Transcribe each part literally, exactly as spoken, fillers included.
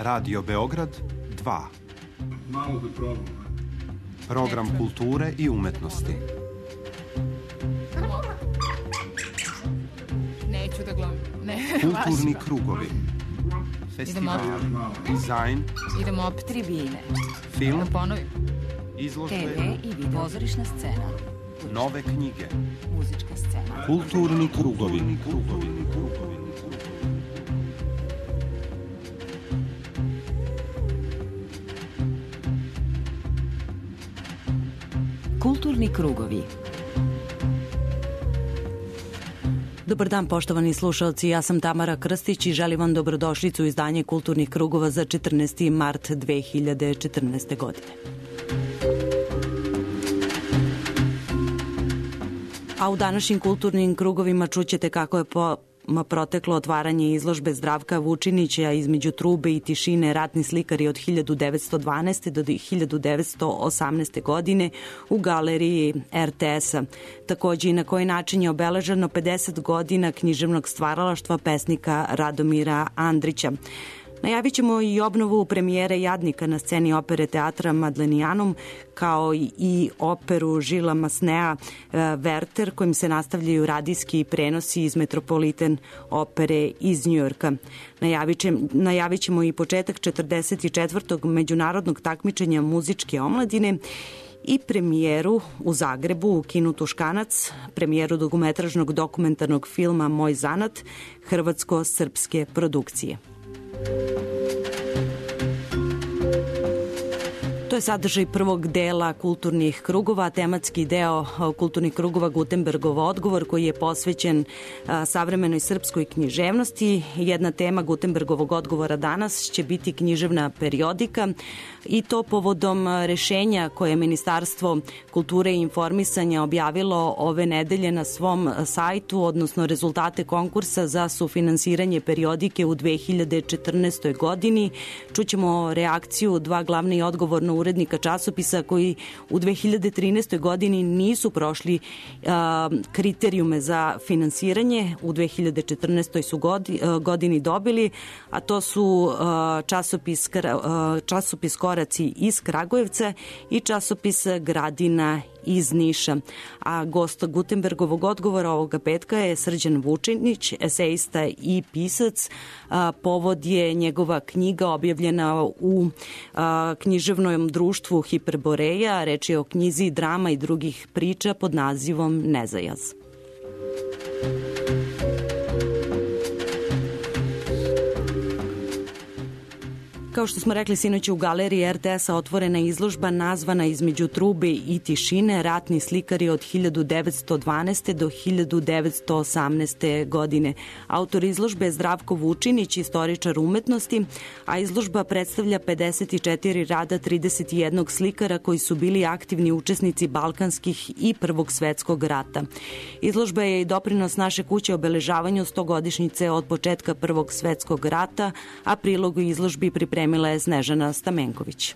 Radio Beograd dva. Malo da probam. Program kulture i umetnosti. Neću da glumim. Ne, Kulturni krugovi. Festival, dizajn. Idemo opet tribine. Film. Da ponovim. Izložbe. te ve i video. Pozorišna scena. Nove knjige. Muzička scena. Kulturni krugovi. Krugovi. Kulturni krugovi. Dobar dan, poštovani slušalci, ja sam Tamara Krstić i želim vam dobrodošlicu u izdanje Kulturnih krugova za četrnaesti mart dve hiljade četrnaeste. godine. A u današnjim kulturnim krugovima čućete kako je po proteklo otvaranje izložbe Zdravka Vučinića između trube i tišine ratni slikari od hiljadu devetsto dvanaeste. do hiljadu devetsto osamnaeste. godine u galeriji er te es-a. Takođe i na koji način je obeleženo pedeset godina književnog stvaralaštva pesnika Radomira Andrića. Najavit ćemo i obnovu premijere Jadnika na sceni opere teatra Madlenijanum, kao i operu Žila Masnea Werther, kojim se nastavljaju radijski prenosi iz Metropolitan opere iz Njujorka. Najavit ćemo i početak četrdeset četvrtog međunarodnog takmičenja muzičke omladine i premijeru u Zagrebu u kinu Tuškanac, premijeru dugometražnog dokumentarnog filma Moj zanat, hrvatsko-srpske produkcije. To je sadržaj prvog dela kulturnih krugova, tematski deo kulturnih krugova Gutenbergov odgovor, koji je posvećen savremenoj srpskoj književnosti. Jedna tema Gutenbergovog odgovora danas će biti književna periodika i to povodom rešenja koje je Ministarstvo kulture i informisanja objavilo ove nedelje na svom sajtu, odnosno rezultate konkursa za sufinansiranje periodike u dve hiljade četrnaestoj. godini. Čućemo reakciju dva glavna i odgovorna urednika časopisa koji u dve hiljade trinaestoj. godini nisu prošli a, kriterijume za finansiranje. U dve hiljade četrnaestoj. su godi, a, godini dobili, a to su a, časopis, a, časopis Koraci iz Kragujevca i časopis Gradina iz Niša. A gost Gutenbergovog odgovora ovoga petka je Srđan Vučinić, esejista i pisac. A, povod je njegova knjiga objavljena u a, književnom društvu Hiperboreja. Reč je o knjizi Drama i drugih priča pod nazivom Nezajaz. Kao što smo rekli, sinoć u galeriji er te es-a otvorena izložba nazvana Između trube i tišine, ratni slikari od hiljadu devetsto dvanaeste. do hiljadu devetsto osamnaeste. godine. Autor izložbe je Zdravko Vučinić, istoričar umetnosti, a izložba predstavlja pedeset četiri rada trideset jedan slikara koji su bili aktivni učesnici Balkanskih i Prvog svetskog rata. Izložba je i doprinos naše kuće obeležavanju stogodišnjice od početka Prvog svetskog rata, a prilog u izložbi pripremila Premila je Snežana Stamenković.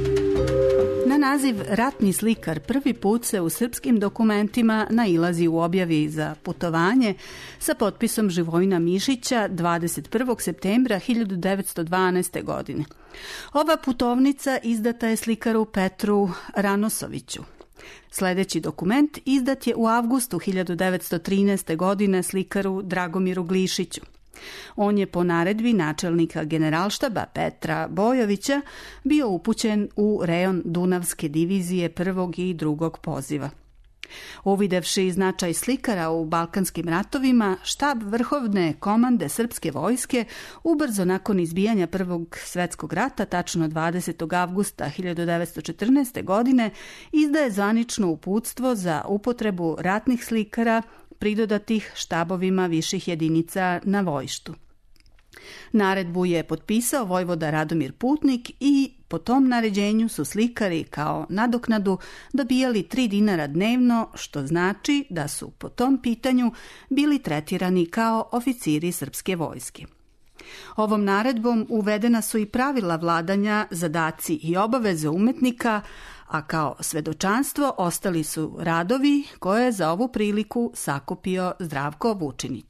Na naziv ratni slikar prvi put se u srpskim dokumentima nailazi u objavi za putovanje sa potpisom Živojina Mišića dvadeset prvog septembra hiljadu devetsto dvanaeste. godine. Ova putovnica izdata je slikaru Petru Ranosoviću. Sledeći dokument izdat je u avgustu hiljadu devetsto trinaeste. godine slikaru Dragomiru Glišiću. On je po naredbi načelnika generalštaba Petra Bojovića bio upućen u rejon Dunavske divizije prvog i drugog poziva. Uvidevši značaj slikara u Balkanskim ratovima, štab vrhovne komande srpske vojske ubrzo nakon izbijanja Prvog svetskog rata, tačno dvadesetog avgusta hiljadu devetsto četrnaeste. godine, izdaje zvanično uputstvo za upotrebu ratnih slikara pridodatih štabovima viših jedinica na vojštu. Naredbu je potpisao vojvoda Radomir Putnik i po tom naređenju su slikari kao nadoknadu dobijali tri dinara dnevno, što znači da su po tom pitanju bili tretirani kao oficiri srpske vojske. Ovom naredbom uvedena su i pravila vladanja, zadaci i obaveze umetnika, a kao svedočanstvo ostali su radovi koje je za ovu priliku sakupio Zdravko Vučinić.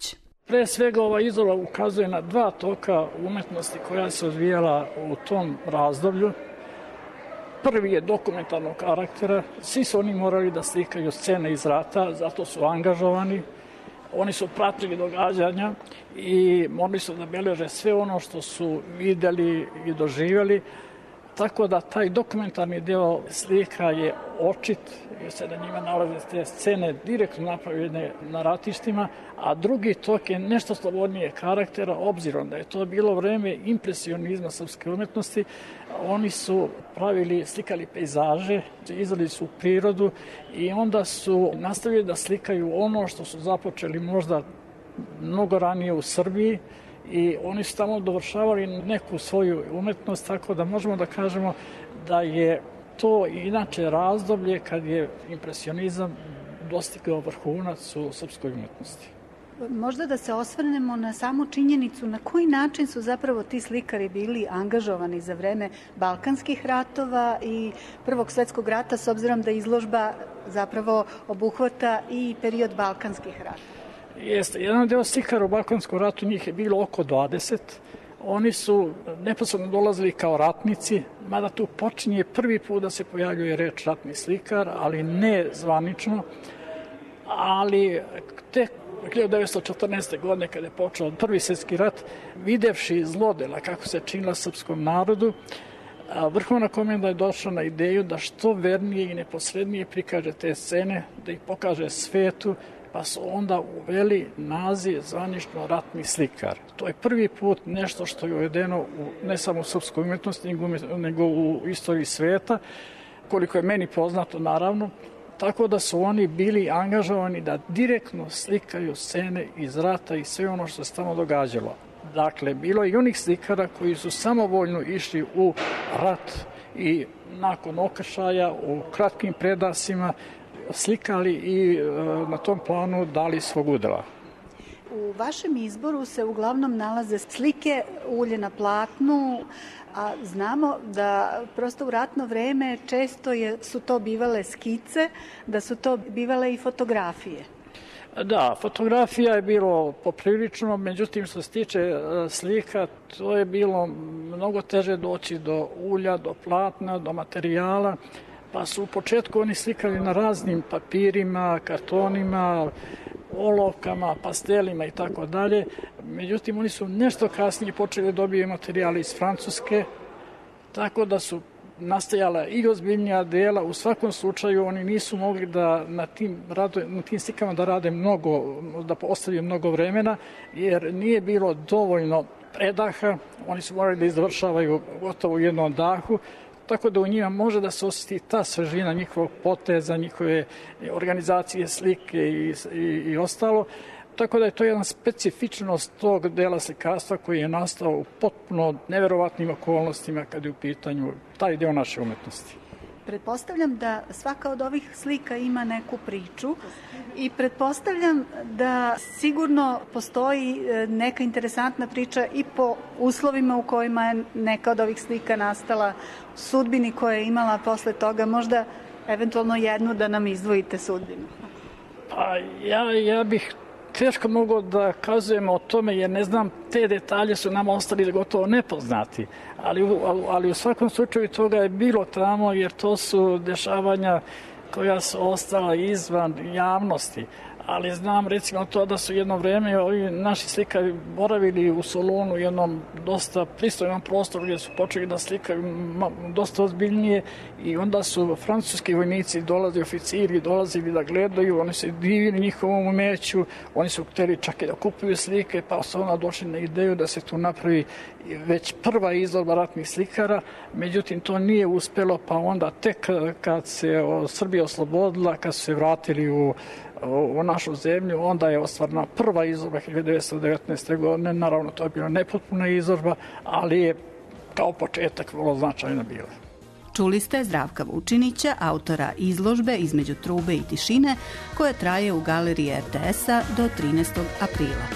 Pre svega ova izložba ukazuje na dva toka umetnosti koja se odvijala u tom razdoblju. Prvi je dokumentarnog karaktera, svi su oni morali da slikaju scene iz rata, zato su angažovani. Oni su pratili događanja i mogli su da beleže sve ono što su videli i doživjeli. Tako da taj dokumentarni deo slika je očit, jer se na njima nalaze te scene direktno napravljene na ratištima, a drugi tok je nešto slobodnije karaktera, obzirom da je to bilo vreme impresionizma srpske umetnosti. Oni su pravili, slikali pejzaže, izveli su prirodu i onda su nastavili da slikaju ono što su započeli možda mnogo ranije u Srbiji, i oni su tamo dovršavali neku svoju umetnost, tako da možemo da kažemo da je to inače razdoblje kad je impresionizam dostigao vrhunac u srpskoj umetnosti. Možda da se osvrnemo na samu činjenicu na koji način su zapravo ti slikari bili angažovani za vreme Balkanskih ratova i Prvog svetskog rata, s obzirom da izložba zapravo obuhvata i period Balkanskih rata. Jeste, jedan deo slikara u Balkanskom ratu, njih je bilo oko dvadeset. Oni su neposredno dolazili kao ratnici, mada tu počinje prvi put da se pojavljuje reč ratni slikar, ali ne zvanično. Ali tek hiljadu devetsto četrnaeste. godine, kada je počeo Prvi svjetski rat, videvši zlodela kako se činila srpskom narodu, Vrhovna komenda je došla na ideju da što vernije i neposrednije prikaže te scene, da ih pokaže svetu, pa su onda uveli naziv zvanično ratni slikar. To je prvi put nešto što je uvedeno u, ne samo u srpskoj umetnosti, nego u istoriji sveta, koliko je meni poznato naravno, tako da su oni bili angažovani da direktno slikaju scene iz rata i sve ono što se tamo događalo. Dakle, bilo je i onih slikara koji su samovoljno išli u rat i nakon okršaja u kratkim predasima slikali i na tom planu dali svog udela. U vašem izboru se uglavnom nalaze slike, ulje na platnu, a znamo da prosto u ratno vreme često je, su to bivale skice, da su to bivale i fotografije. Da, fotografija je bilo poprilično, međutim što se tiče slika, to je bilo mnogo teže doći do ulja, do platna, do materijala, pa su u početku oni slikali na raznim papirima, kartonima, olovkama, pastelima i tako dalje. Međutim, oni su nešto kasnije počeli dobiti materijale iz Francuske, tako da su nastajala i ozbiljnija dela. U svakom slučaju oni nisu mogli da na tim, rado, na tim slikama da rade mnogo, da ostavljaju mnogo vremena, jer nije bilo dovoljno predaha. Oni su morali da izvršavaju gotovo u jednom dahu, tako da u njima može da se osjeti ta svežina njihovog poteza, njihove organizacije slike i, i, i ostalo. Tako da je to jedna specifičnost tog dela slikarstva koji je nastao u potpuno neverovatnim okolnostima kad je u pitanju taj deo naše umetnosti. Pretpostavljam da svaka od ovih slika ima neku priču i pretpostavljam da sigurno postoji neka interesantna priča i po uslovima u kojima je neka od ovih slika nastala, sudbini koje je imala posle toga, možda eventualno jednu da nam izdvojite sudbinu. Pa ja, ja bih teško mogu da kazujemo o tome, jer ne znam, te detalje su nam ostali gotovo nepoznati, ali, ali u svakom slučaju toga je bilo tamo, jer to su dešavanja koja su ostala izvan javnosti. Ali znam recimo to da su jedno vreme ovi naši slikari boravili u Solunu, jednom dosta pristojnom prostoru gdje su počeli da slikaju dosta ozbiljnije, i onda su francuski vojnici dolazili, oficiri dolazili da gledaju, oni se divili njihovom umeću, oni su hteli čak i da kupuju slike, pa su onda došli na ideju da se tu napravi već prva izložba ratnih slikara. Međutim, to nije uspelo, pa onda tek kad se Srbija oslobodila, kad su se vratili u u našu zemlju, onda je ostvarena prva izložba hiljadu devetsto devetnaeste. godine. Naravno, to je bila nepotpuna izložba, ali je kao početak vrlo značajna bila. Čuli ste Zdravka Vučinića, autora izložbe Između trube i tišine, koja traje u galeriji er te es-a do trinaestog aprila.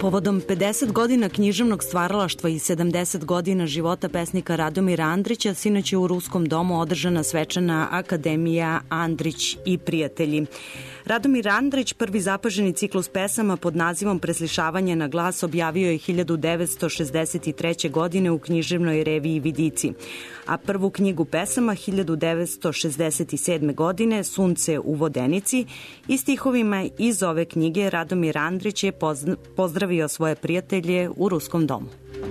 Povodom pedeset godina književnog stvaralaštva i sedamdeset godina života pesnika Radomira Andrića, sinoć je u Ruskom domu održana svečana akademija Andrić i prijatelji. Radomir Andrić, prvi zapaženi ciklus pesama pod nazivom Preslišavanje na glas, objavio je hiljadu devetsto šezdeset treće. godine u književnoj reviji Vidici, a prvu knjigu pesama hiljadu devetsto šezdeset sedme. godine Sunce u Vodenici i stihovima iz ove knjige Radomir Andrić je pozdravio svoje prijatelje u Ruskom domu.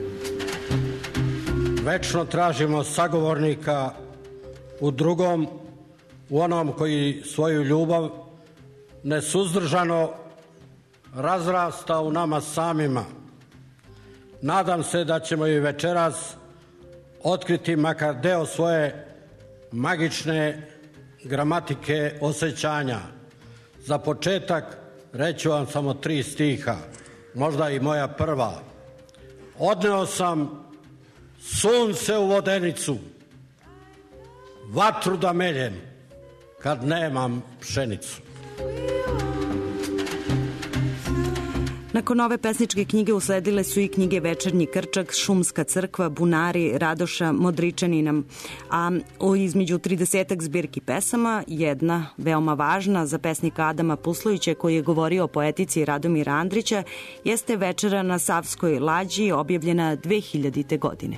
Večno tražimo sagovornika u drugom, u onom koji svoju ljubav nesuzdržano razrasta u nama samima. Nadam se da ćemo i večeras otkriti makar deo svoje magične gramatike osjećanja. Za početak reću vam samo tri stiha, možda i moja prva. Odneo sam sunce u Vodenicu, vatru da meljem kad nemam pšenicu. Nakon ove pesničke knjige usledile su i knjige Večernji krčak, Šumska crkva, Bunari, Radoša Modričanina, a između tridesetak zbirki pesama, jedna veoma važna za pesnika Adama Puslovića koji je govorio o poetici Radomira Andrića, jeste Večera na Savskoj lađi, objavljena dve hiljadite. godine.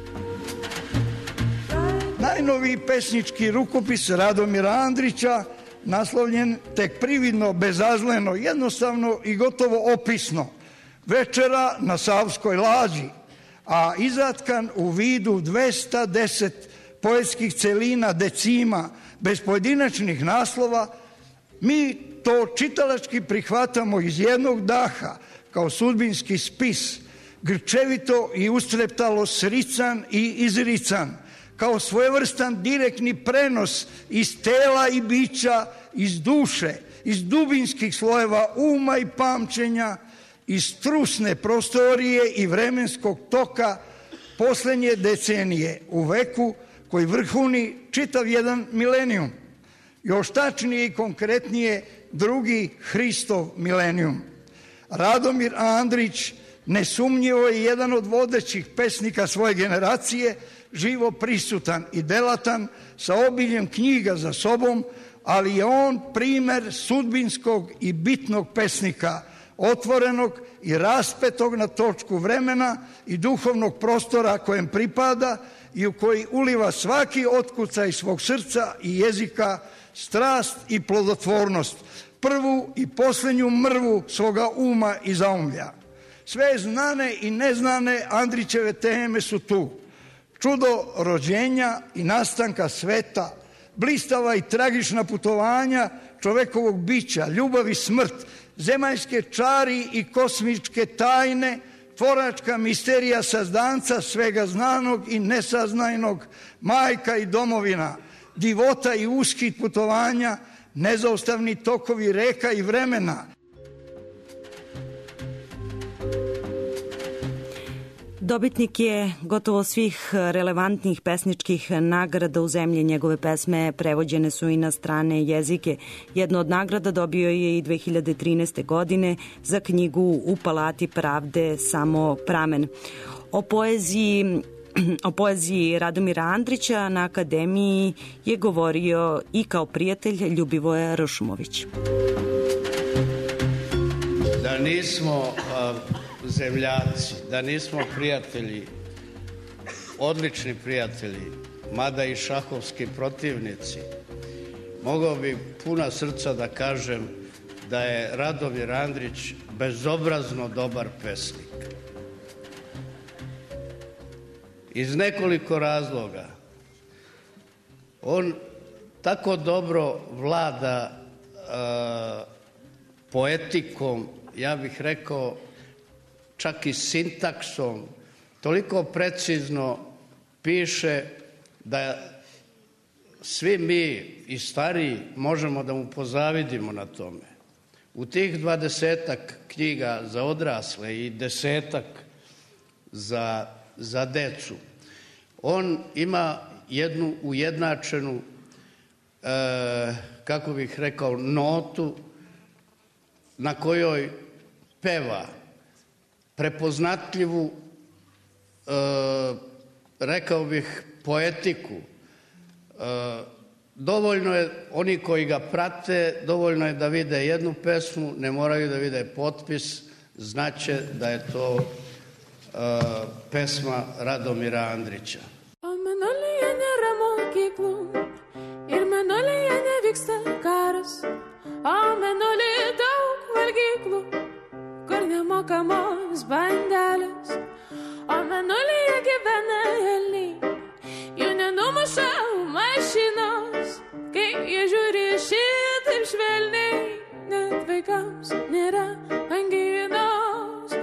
Najnoviji pesnički rukopis Radomira Andrića, naslovljen tek prividno, bezazleno, jednostavno i gotovo opisno. Večera na Savskoj lađi, a izatkan u vidu dvesta deset poetskih celina, decima, bez pojedinačnih naslova, mi to čitalački prihvatamo iz jednog daha, kao sudbinski spis, grčevito i ustreptalo srican i izrican, kao svojevrstan direktni prenos iz tela i bića, iz duše, iz dubinskih slojeva uma i pamćenja, iz trusne prostorije i vremenskog toka poslednje decenije u veku koji vrhuni čitav jedan milenijum. Još tačnije i konkretnije drugi Hristov milenijum. Radomir Andrić nesumnjivo je jedan od vodećih pesnika svoje generacije, živo prisutan i delatan, sa obiljem knjiga za sobom, ali je on primer sudbinskog i bitnog pesnika, otvorenog i raspetog na točku vremena i duhovnog prostora kojem pripada i u koji uliva svaki otkucaj svog srca i jezika, strast i plodotvornost, prvu i poslednju mrvu svoga uma i zaumlja. Sve znane i neznane Andrićeve teme su tu. Čudo rođenja i nastanka sveta, blistava i tragična putovanja čovekovog bića, ljubav i smrt, zemaljske čari i kosmičke tajne, tvoračka misterija sazdanca svega znanog i nesaznajnog, majka i domovina, divota i uskit putovanja, nezaustavni tokovi reka i vremena. Dobitnik je gotovo svih relevantnih pesničkih nagrada u zemlji. Njegove pesme prevođene su i na strane jezike. Jednu od nagrada dobio je i dve hiljade trinaeste. godine za knjigu U palati pravde samo pramen. O poeziji O poeziji Radomira Andrića na akademiji je govorio i kao prijatelj Ljubivoje Ršumović. Da nismo a, zemljaci, da nismo prijatelji, odlični prijatelji, mada i šahovski protivnici, mogao bi puna srca da kažem da je Radomir Andrić bezobrazno dobar pesnik. Iz nekoliko razloga. On tako dobro vlada uh, poetikom, ja bih rekao čak i sintaksom, toliko precizno piše da svi mi i stariji možemo da mu pozavidimo na tome. U tih dvadesetak knjiga za odrasle i desetak za za decu. On ima jednu ujednačenu, e, kako bih rekao, notu na kojoj peva prepoznatljivu, e, rekao bih, poetiku. E, dovoljno je, oni koji ga prate, dovoljno je da vide jednu pesmu, ne moraju da vide potpis, znaće da je to e, pesma Radomira Andrića. Ir mėnulyje nevyksta karas, o mėnulyje daug valgyklų, kur nemokamos bandelės, o mėnulyje gyvena elniai, jų nenumuša mašinos, kai jie žiūri šitaip švelniai, net vaikams nėra anginos.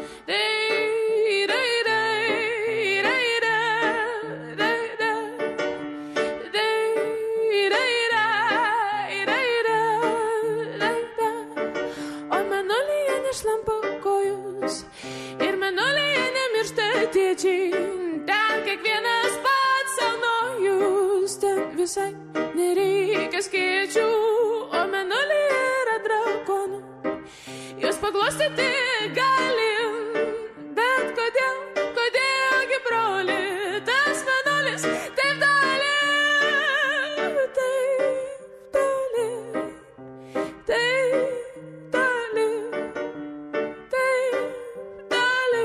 Ten kiekvienas pats senojus, ten visai nereikia skėčių, o mėnulyje yra drakonų. Jūs paglostyti galim, bet kodėl, kodėlgi broli, tas mėnulis taip toli, taip toli, taip toli, taip toli.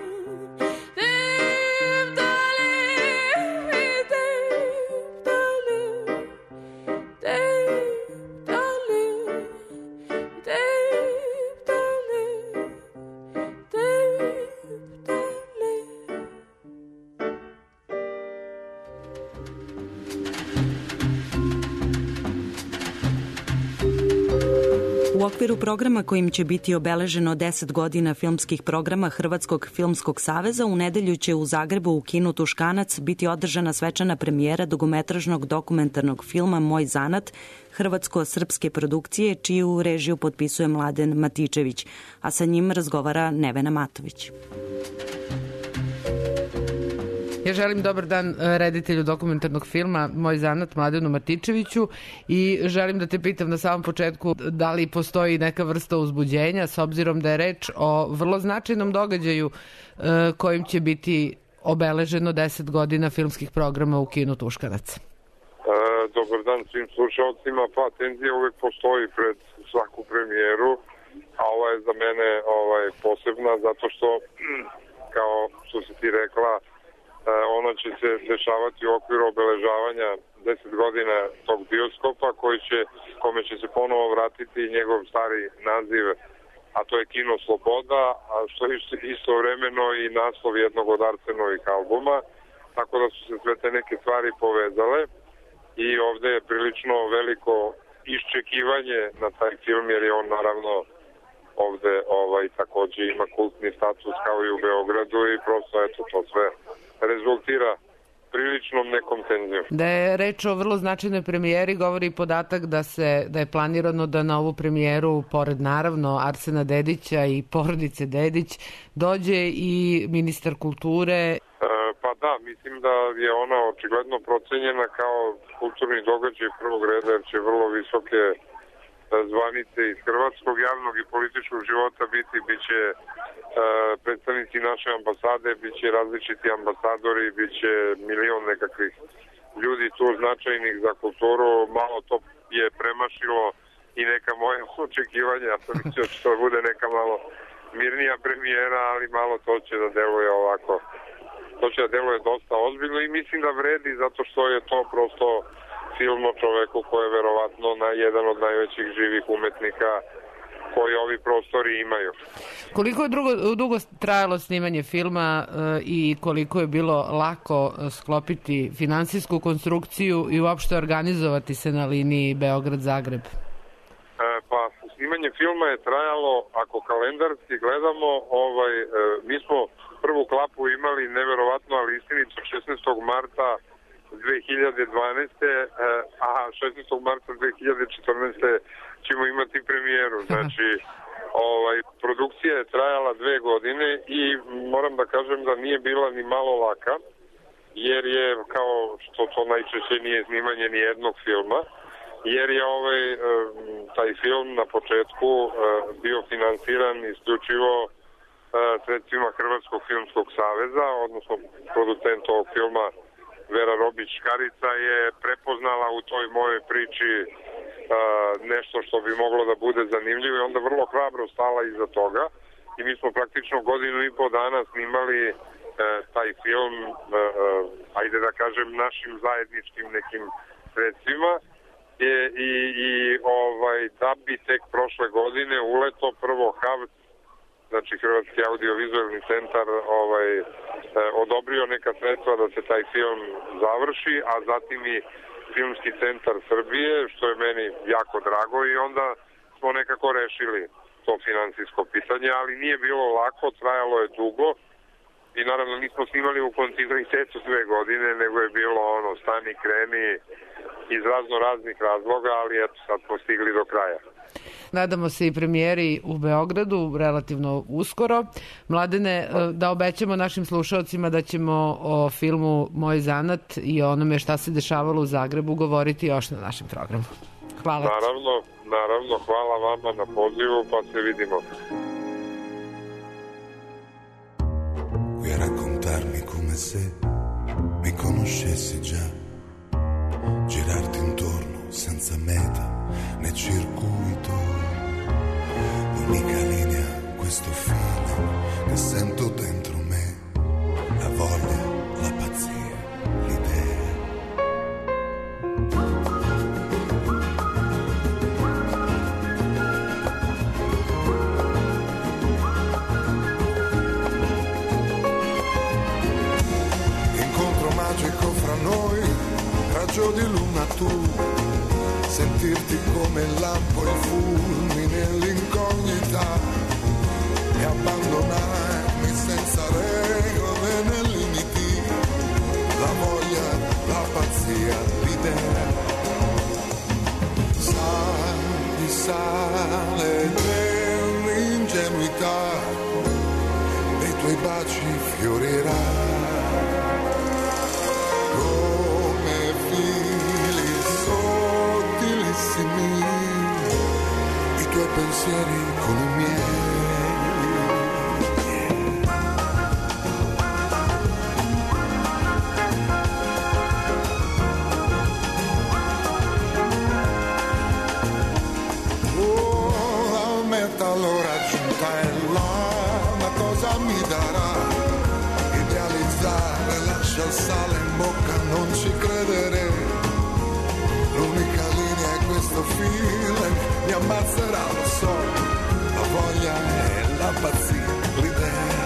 U okviru programa kojim će biti obeleženo deset godina filmskih programa Hrvatskog filmskog saveza, u nedelju će u Zagrebu u kinu Tuškanac biti održana svečana premijera dugometražnog dokumentarnog filma Moj zanat, hrvatsko-srpske produkcije, čiju režiju potpisuje Mladen Matičević, a sa njim razgovara Nevena Matović. Ja želim dobar dan reditelju dokumentarnog filma Moj zanat, Mladenu Matičeviću, i želim da te pitam na samom početku da li postoji neka vrsta uzbuđenja s obzirom da je reč o vrlo značajnom događaju kojim će biti obeleženo deset godina filmskih programa u kinu Tuškanac. Dobar dan svim slušalcima. Pa tenzija uvek postoji pred svaku premijeru, a ova je za mene ovaj, posebna zato što, kao što si ti rekla, ona će se dešavati u okviru obeležavanja deset godina tog bioskopa koji će, kome će se ponovo vratiti njegov stari naziv, a to je Kino Sloboda, a što je istovremeno i naslov jednog od Arsenovih albuma, tako da su se sve te neke stvari povezale i ovde je prilično veliko iščekivanje na taj film, jer je on naravno ovde ovaj, takođe ima kultni status kao i u Beogradu i prosto eto to sve rezultira priličnom nekom tenzijom. Da je reč o vrlo značajnoj premijeri govori i podatak da se da je planirano da na ovu premijeru, pored naravno Arsena Dedića i porodice Dedić, dođe i ministar kulture. E, pa da, mislim da je ona očigledno procenjena kao kulturni događaj prvog reda, jer će vrlo visoke zvanice iz hrvatskog javnog i političkog života biti, bit će e, predstavnici naše ambasade, bit će različiti ambasadori, bit će milion nekakvih ljudi tu značajnih za kulturu. Malo to je premašilo i neka moja očekivanja. Ja sam mislio da će to bude neka malo mirnija premijera, ali malo to će da deluje ovako. To će da deluje dosta ozbiljno i mislim da vredi zato što je to prosto film o čoveku koji je verovatno na jedan od najvećih živih umetnika koji ovi prostori imaju. Koliko je drugo, dugo trajalo snimanje filma e, i koliko je bilo lako sklopiti finansijsku konstrukciju i uopšte organizovati se na liniji Beograd-Zagreb? E, pa snimanje filma je trajalo, ako kalendarski gledamo, ovaj, e, mi smo prvu klapu imali neverovatno, ali istinito šesnaestog marta dve hiljade dvanaeste. a šesnaestog marta dve hiljade četrnaeste. ćemo imati premijeru. Znači, ovaj, produkcija je trajala dve godine i moram da kažem da nije bila ni malo laka, jer je, kao što to najčešće nije snimanje ni jednog filma, jer je ovaj, taj film na početku bio finansiran isključivo sredstvima Hrvatskog filmskog saveza, odnosno producent ovog filma Vera Robić-Škarica je prepoznala u toj mojoj priči nešto što bi moglo da bude zanimljivo i onda vrlo hrabro stala iza toga i mi smo praktično godinu i po dana snimali taj film, ajde da kažem, našim zajedničkim nekim sredstvima i, i, i ovaj, da bi tek prošle godine uleto prvo H A V C, znači Hrvatski audiovizualni centar, ovaj, odobrio neka sredstva da se taj film završi, a zatim i Filmski centar Srbije, što je meni jako drago i onda smo nekako rešili to finansijsko pitanje, ali nije bilo lako, trajalo je dugo i naravno nismo snimali u kontinuitetu dve godine, nego je bilo ono, stani, kreni iz razno raznih razloga, ali eto, sad smo stigli do kraja. Nadamo se i premijeri u Beogradu relativno uskoro. Mladene, da obećamo našim slušalcima da ćemo o filmu Moj zanat i onome šta se dešavalo u Zagrebu govoriti još na našem programu. Hvala. Naravno, naravno, hvala vama na pozivu, pa se vidimo. Vuoi raccontarmi come se mi conoscessi già, girarti intorno senza meta né circuito, l'unica linea, questo feeling che sento dentro me, la voglia, la pazzia, l'idea. Incontro magico fra noi, raggio di luna tu, sentirti come il lampo, il fulmine, l'incognita e abbandonarmi senza regole né limiti, la voglia, la pazzia, l'idea. Sali, sale dell'ingenuità, nei tuoi baci fiorirà come fili sottilissimi, i tuoi pensieri con i miei. Oh, la meta allora giunta è là, ma cosa mi darà? Idealizzare, lascia il sale in bocca, non ci credere. L'unica linea è questo feeling, mi ammazzerà, lo so, la voglia e la pazzia, l'idea.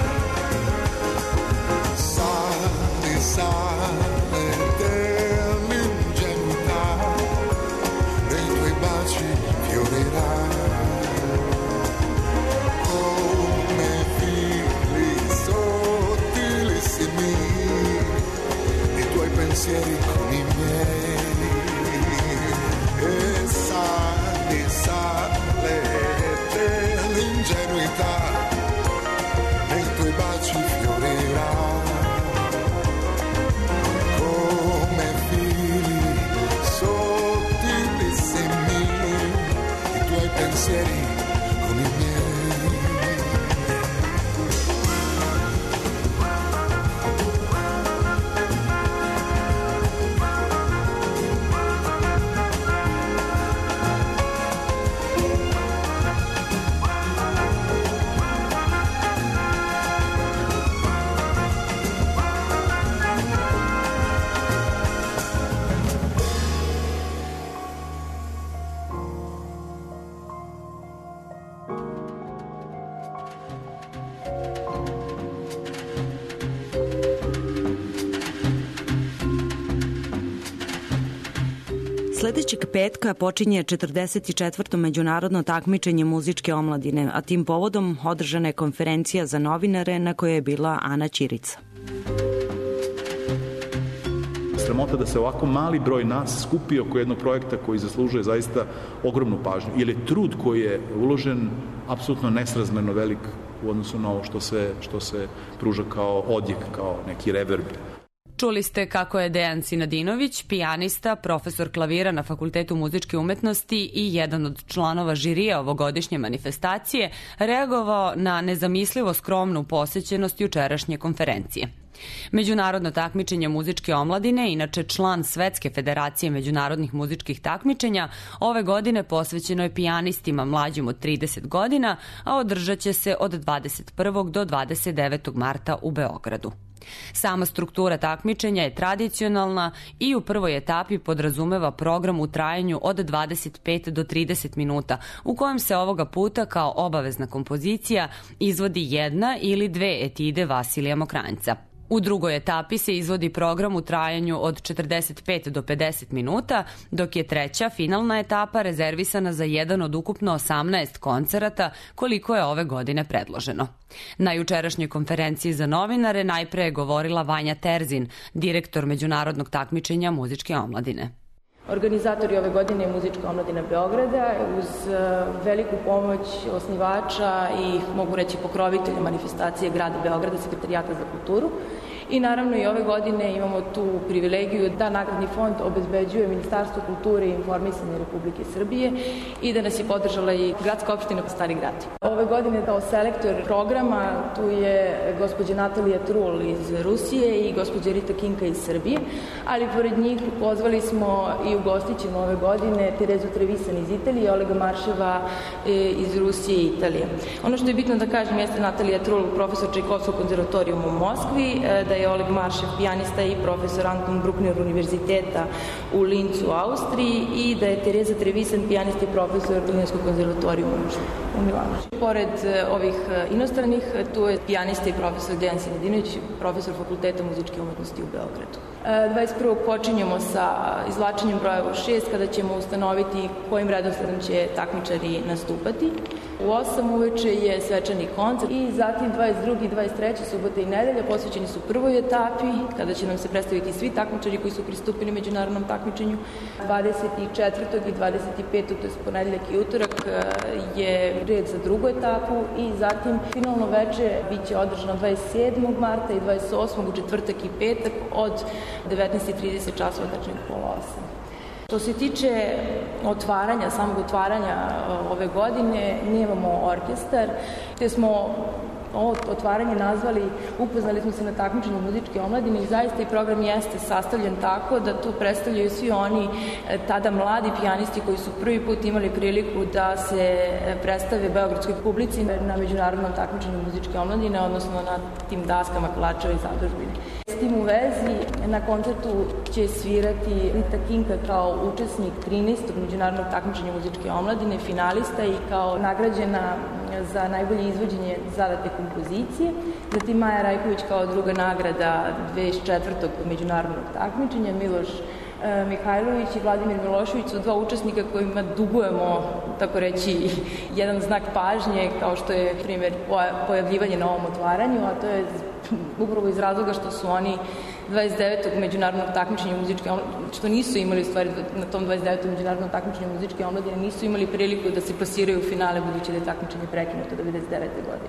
Sali, sale dell'ingenuità, nei tuoi baci fiorirà come fili sottilissimi, i tuoi pensieri con i miei. E sali, sale dell'ingenuità, nei tuoi baci fiorirà come fili sottilissimi, i tuoi pensieri con i miei. Sledećeg petka počinje četrdeset četvrto međunarodno takmičenje muzičke omladine, a tim povodom održana je konferencija za novinare na kojoj je bila Ana Ćirica. Sramota da se ovako mali broj nas skupi oko jednog projekta koji zaslužuje zaista ogromnu pažnju, jer je trud koji je uložen apsolutno nesrazmerno velik u odnosu na ovo što se, što se pruža kao odjek, kao neki reverb. Čuli ste kako je Dejan Sinadinović, pijanista, profesor klavira na Fakultetu muzičke umetnosti i jedan od članova žirija ovogodišnje manifestacije, reagovao na nezamislivo skromnu posećenost jučerašnje konferencije. Međunarodno takmičenje muzičke omladine, inače član Svetske federacije međunarodnih muzičkih takmičenja, ove godine posvećeno je pijanistima mlađim od trideset godina, a održat će se od dvadeset prvog do dvadeset devetog marta u Beogradu. Sama struktura takmičenja je tradicionalna i u prvoj etapi podrazumeva program u trajanju od dvadeset pet do trideset minuta, u kojem se ovoga puta kao obavezna kompozicija izvodi jedna ili dve etide Vasilija Mokranjca. U drugoj etapi se izvodi program u trajanju od četrdeset pet do pedeset minuta, dok je treća, finalna etapa rezervisana za jedan od ukupno osamnaest koncerata, koliko je ove godine predloženo. Na jučerašnjoj konferenciji za novinare najpre je govorila Vanja Terzin, direktor međunarodnog takmičenja muzičke omladine. Organizatori ove godine je Muzička omladina Beograda uz veliku pomoć osnivača i mogu reći pokrovitelja manifestacije grada Beograda, Sekretarijata za kulturu. I naravno i ove godine imamo tu privilegiju da nagradni fond obezbeđuje Ministarstvo kulture i informisanja Republike Srbije i da nas je podržala i gradska opština Stari Grad. Ove godine kao selektor programa tu je gospođa Natalija Trul iz Rusije i gospođa Rita Kinka iz Srbije, ali pored njih pozvali smo i ugostit ćemo ove godine Terezu Trevisan iz Italije, Olega Marševa iz Rusije i Italije. Ono što je bitno da kažem jeste Natalija Trul, profesor Čajkovskog konzervatorijuma u Moskvi, da je Oleg Maršev pijanista i profesor Anton Bruckner univerziteta u Lincu u Austriji i da je Tereza Trevisan pijanista i profesor Linijskog konzervatorijuma u Milanu. Pored ovih inostranih, tu je pijanista i profesor Dejan Sinadinović, profesor Fakulteta muzičke umetnosti u Beogradu. dvadeset prvog počinjemo sa izvlačenjem brojeva šest, kada ćemo ustanoviti kojim redosledom će takmičari nastupati. U osam uveče je svečani koncert i zatim dvadeset druge i dvadeset treće subota i nedelja posvećeni su prvoj etapi, kada će nam se predstaviti svi takmičari koji su pristupili međunarodnom takmičenju. dvadeset četvrtog i dvadeset petog to je ponedeljak i utorak, je red za drugu etapu i zatim finalno veče biće održano dvadeset sedmog marta i dvadeset osmog u četvrtak i petak od devetnaest i trideset časova, tačno pola osam. Što se tiče otvaranja, samog otvaranja ove godine, nemamo orkestar, te smo ovo otvaranje nazvali, upoznali smo se na takmičenju muzičke omladine i zaista i program jeste sastavljen tako da tu predstavljaju svi oni tada mladi pijanisti koji su prvi put imali priliku da se predstave beogradskoj publici na međunarodnom takmičenju muzičke omladine, odnosno na tim daskama Kolačeva i zadužbine. S tim u vezi na koncertu će svirati Rita Kinka kao učesnik trinaestog međunarodnog takmičenja muzičke omladine, finalista i kao nagrađena za najbolje izvođenje zadate kompozicije. Zatim Maja Rajković kao druga nagrada dvadeset četvrtog međunarodnog takmičenja, Miloš e, Mihajlović i Vladimir Milošević su dva učesnika kojima dugujemo, tako reći, jedan znak pažnje, kao što je primjer pojavljivanje na ovom otvaranju, a to je upravo iz razloga što su oni dvadeset devetog međunarodnog takmičenja muzičke omladine, što nisu imali u stvari na tom dvadeset devetom međunarodnom takmičenju muzičke omladine, nisu imali priliku da se plasiraju u finale, budući da je takmičenje prekinuto devedeset devete godine.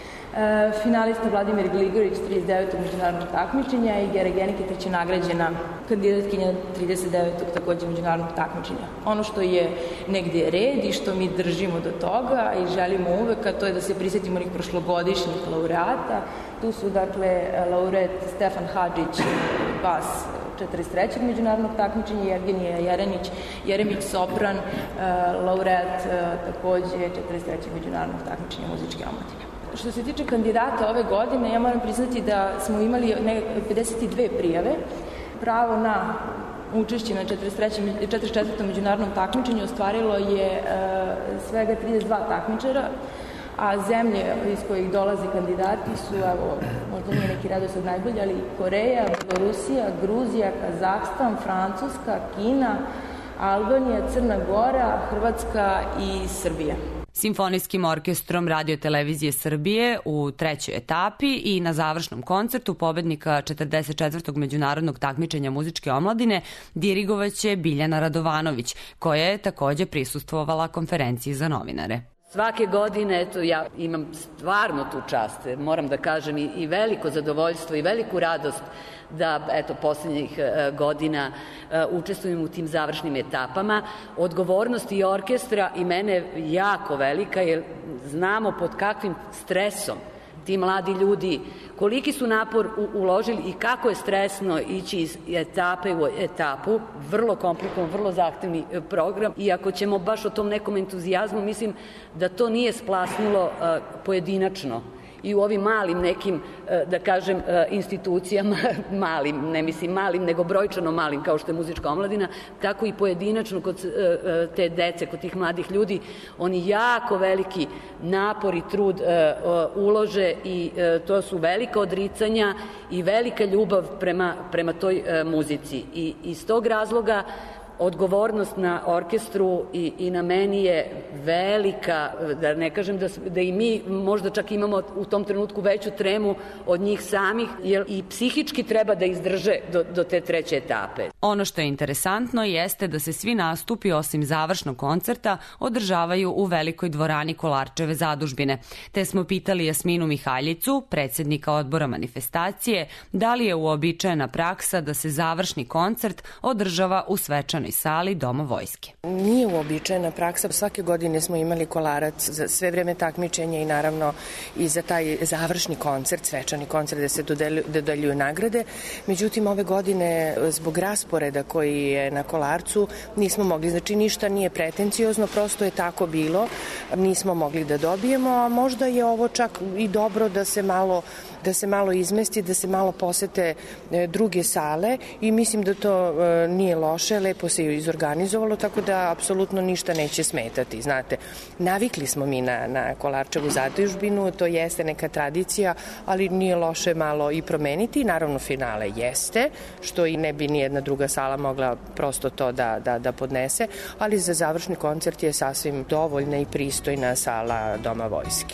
E, finalista Vladimir Gligorić trideset devetog međunarodnog takmičenja i Gera Genike treća nagrađena kandidatkinja trideset devetog takođe međunarodnog takmičenja. Ono što je negde red i što mi držimo do toga i želimo uvek, a to je da se prisjetimo onih prošlogodišnjih laureata. Tu su dakle laureat Stefan Hadžić, bas četrdeset trećeg međunarodnog takmičenja, Jevgenija Jeremić, Jeremić sopran, laureat takođe četrdeset trećeg međunarodnog takmičenja muzičke omladine. Što se tiče kandidata ove godine, ja moram priznati da smo imali pedeset dve prijave. Pravo na učešće na četrdeset četvrtom međunarodnom takmičenju ostvarilo je e, svega trideset dva takmičara, a zemlje iz kojih dolaze kandidati su, evo, možda nije neki redosled najbolji, ali Koreja, Belorusija, Gruzija, Kazahstan, Francuska, Kina, Albanija, Crna Gora, Hrvatska i Srbija. Simfonijskim orkestrom Radio-televizije Srbije u trećoj etapi i na završnom koncertu pobednika četrdeset četvrtog međunarodnog takmičenja muzičke omladine dirigovaće Biljana Radovanović, koja je takođe prisustvovala konferenciji za novinare. Svake godine, eto, ja imam stvarno tu čast, moram da kažem, i, i veliko zadovoljstvo i veliku radost da, eto, poslednjih e, godina e, učestvujem u tim završnim etapama. Odgovornost i orkestra i mene je jako velika, jer znamo pod kakvim stresom ti mladi ljudi, koliki su napor u, uložili i kako je stresno ići iz etape u etapu, vrlo komplikovan, vrlo zahtevni program, i ako ćemo baš o tom nekom entuzijazmu, mislim da to nije splasnulo uh, pojedinačno i u ovim malim nekim, da kažem, institucijama, malim, ne mislim malim, nego brojčano malim, kao što je muzička omladina, tako i pojedinačno kod te dece, kod tih mladih ljudi, oni jako veliki napor i trud ulože i to su velika odricanja i velika ljubav prema, prema toj muzici. I iz tog razloga odgovornost na orkestru i, i na meni je velika, da ne kažem da, da i mi možda čak imamo u tom trenutku veću tremu od njih samih, jer i psihički treba da izdrže do, do te treće etape. Ono što je interesantno jeste da se svi nastupi osim završnog koncerta održavaju u velikoj dvorani Kolarčeve zadužbine. Te smo pitali Jasminu Mihaljicu, predsednika odbora manifestacije, da li je uobičajena praksa da se završni koncert održava u svečanoj sali Doma vojske. Nije uobičajena praksa. Svake godine smo imali Kolarac za sve vreme takmičenja i naravno i za taj završni koncert, svečani koncert da se dodeljuju nagrade. Međutim, ove godine zbog rasporeda koji je na Kolarcu nismo mogli. Znači, ništa nije pretenciozno, prosto je tako bilo. Nismo mogli da dobijemo, a možda je ovo čak i dobro da se malo da se malo izmesti, da se malo posete druge sale i mislim da to nije loše, lepo se izorganizovalo, tako da apsolutno ništa neće smetati, znate. Navikli smo mi na, na Kolarčevu zadužbinu, to jeste neka tradicija, ali nije loše malo i promeniti. Naravno, finale jeste, što i ne bi nijedna druga sala mogla prosto to da, da, da podnese, ali za završni koncert je sasvim dovoljna i pristojna sala Doma vojske.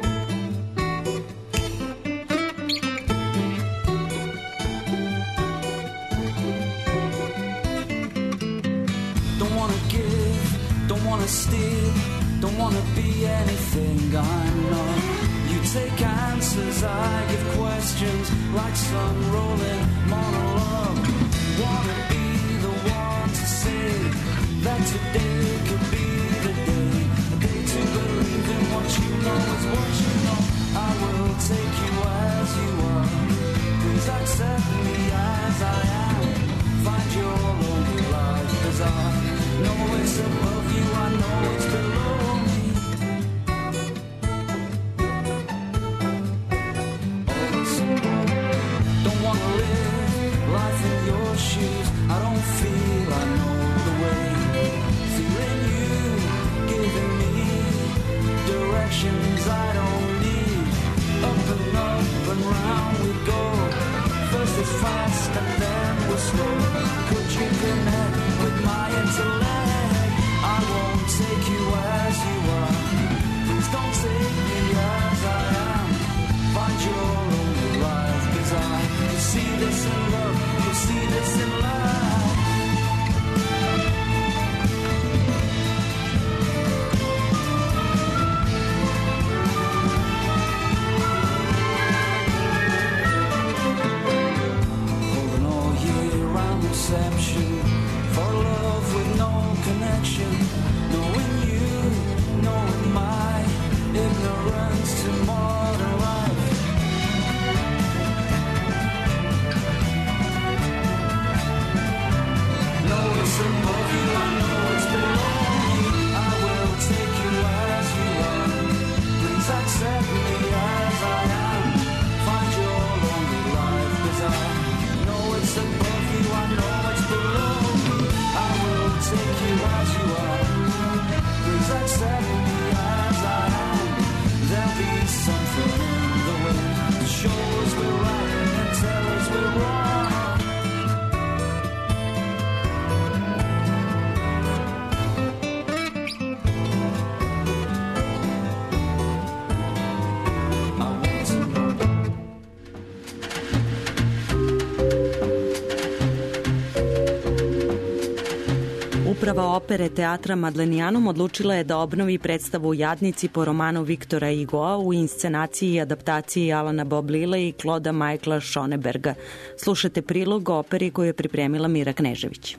Steal, don't wanna be anything I'm not. You take answers, I give questions like some rolling monologue. Wanna be the one to say that today could be the day, a day to believe in what you know is what you know. I will take you as you are, please accept me as I am. Find your lonely life bizarre. No, it's above you, I know it's below me. Oh, don't wanna live life in your shoes. I don't feel I know the way. Feeling you, giving me directions I don't need. Up and up and round we go. First it's fast and then we're slow. Could you connect with my intellect? I won't take you as you are. Please don't take me as I am. Find your own life bizarre. You see this in love, you see this in life. Holding all year round reception for love with no connection, knowing you, knowing my ignorance to modern life. uprava opere Teatra Madlenianum odlučila je da obnovi predstavu Jadnici po romanu Viktora Hugoa u inscenaciji i adaptaciji Alana Boblila i Clauda Michaela Schoneberga. Slušajte prilog o operi koju je pripremila Mira Knežević.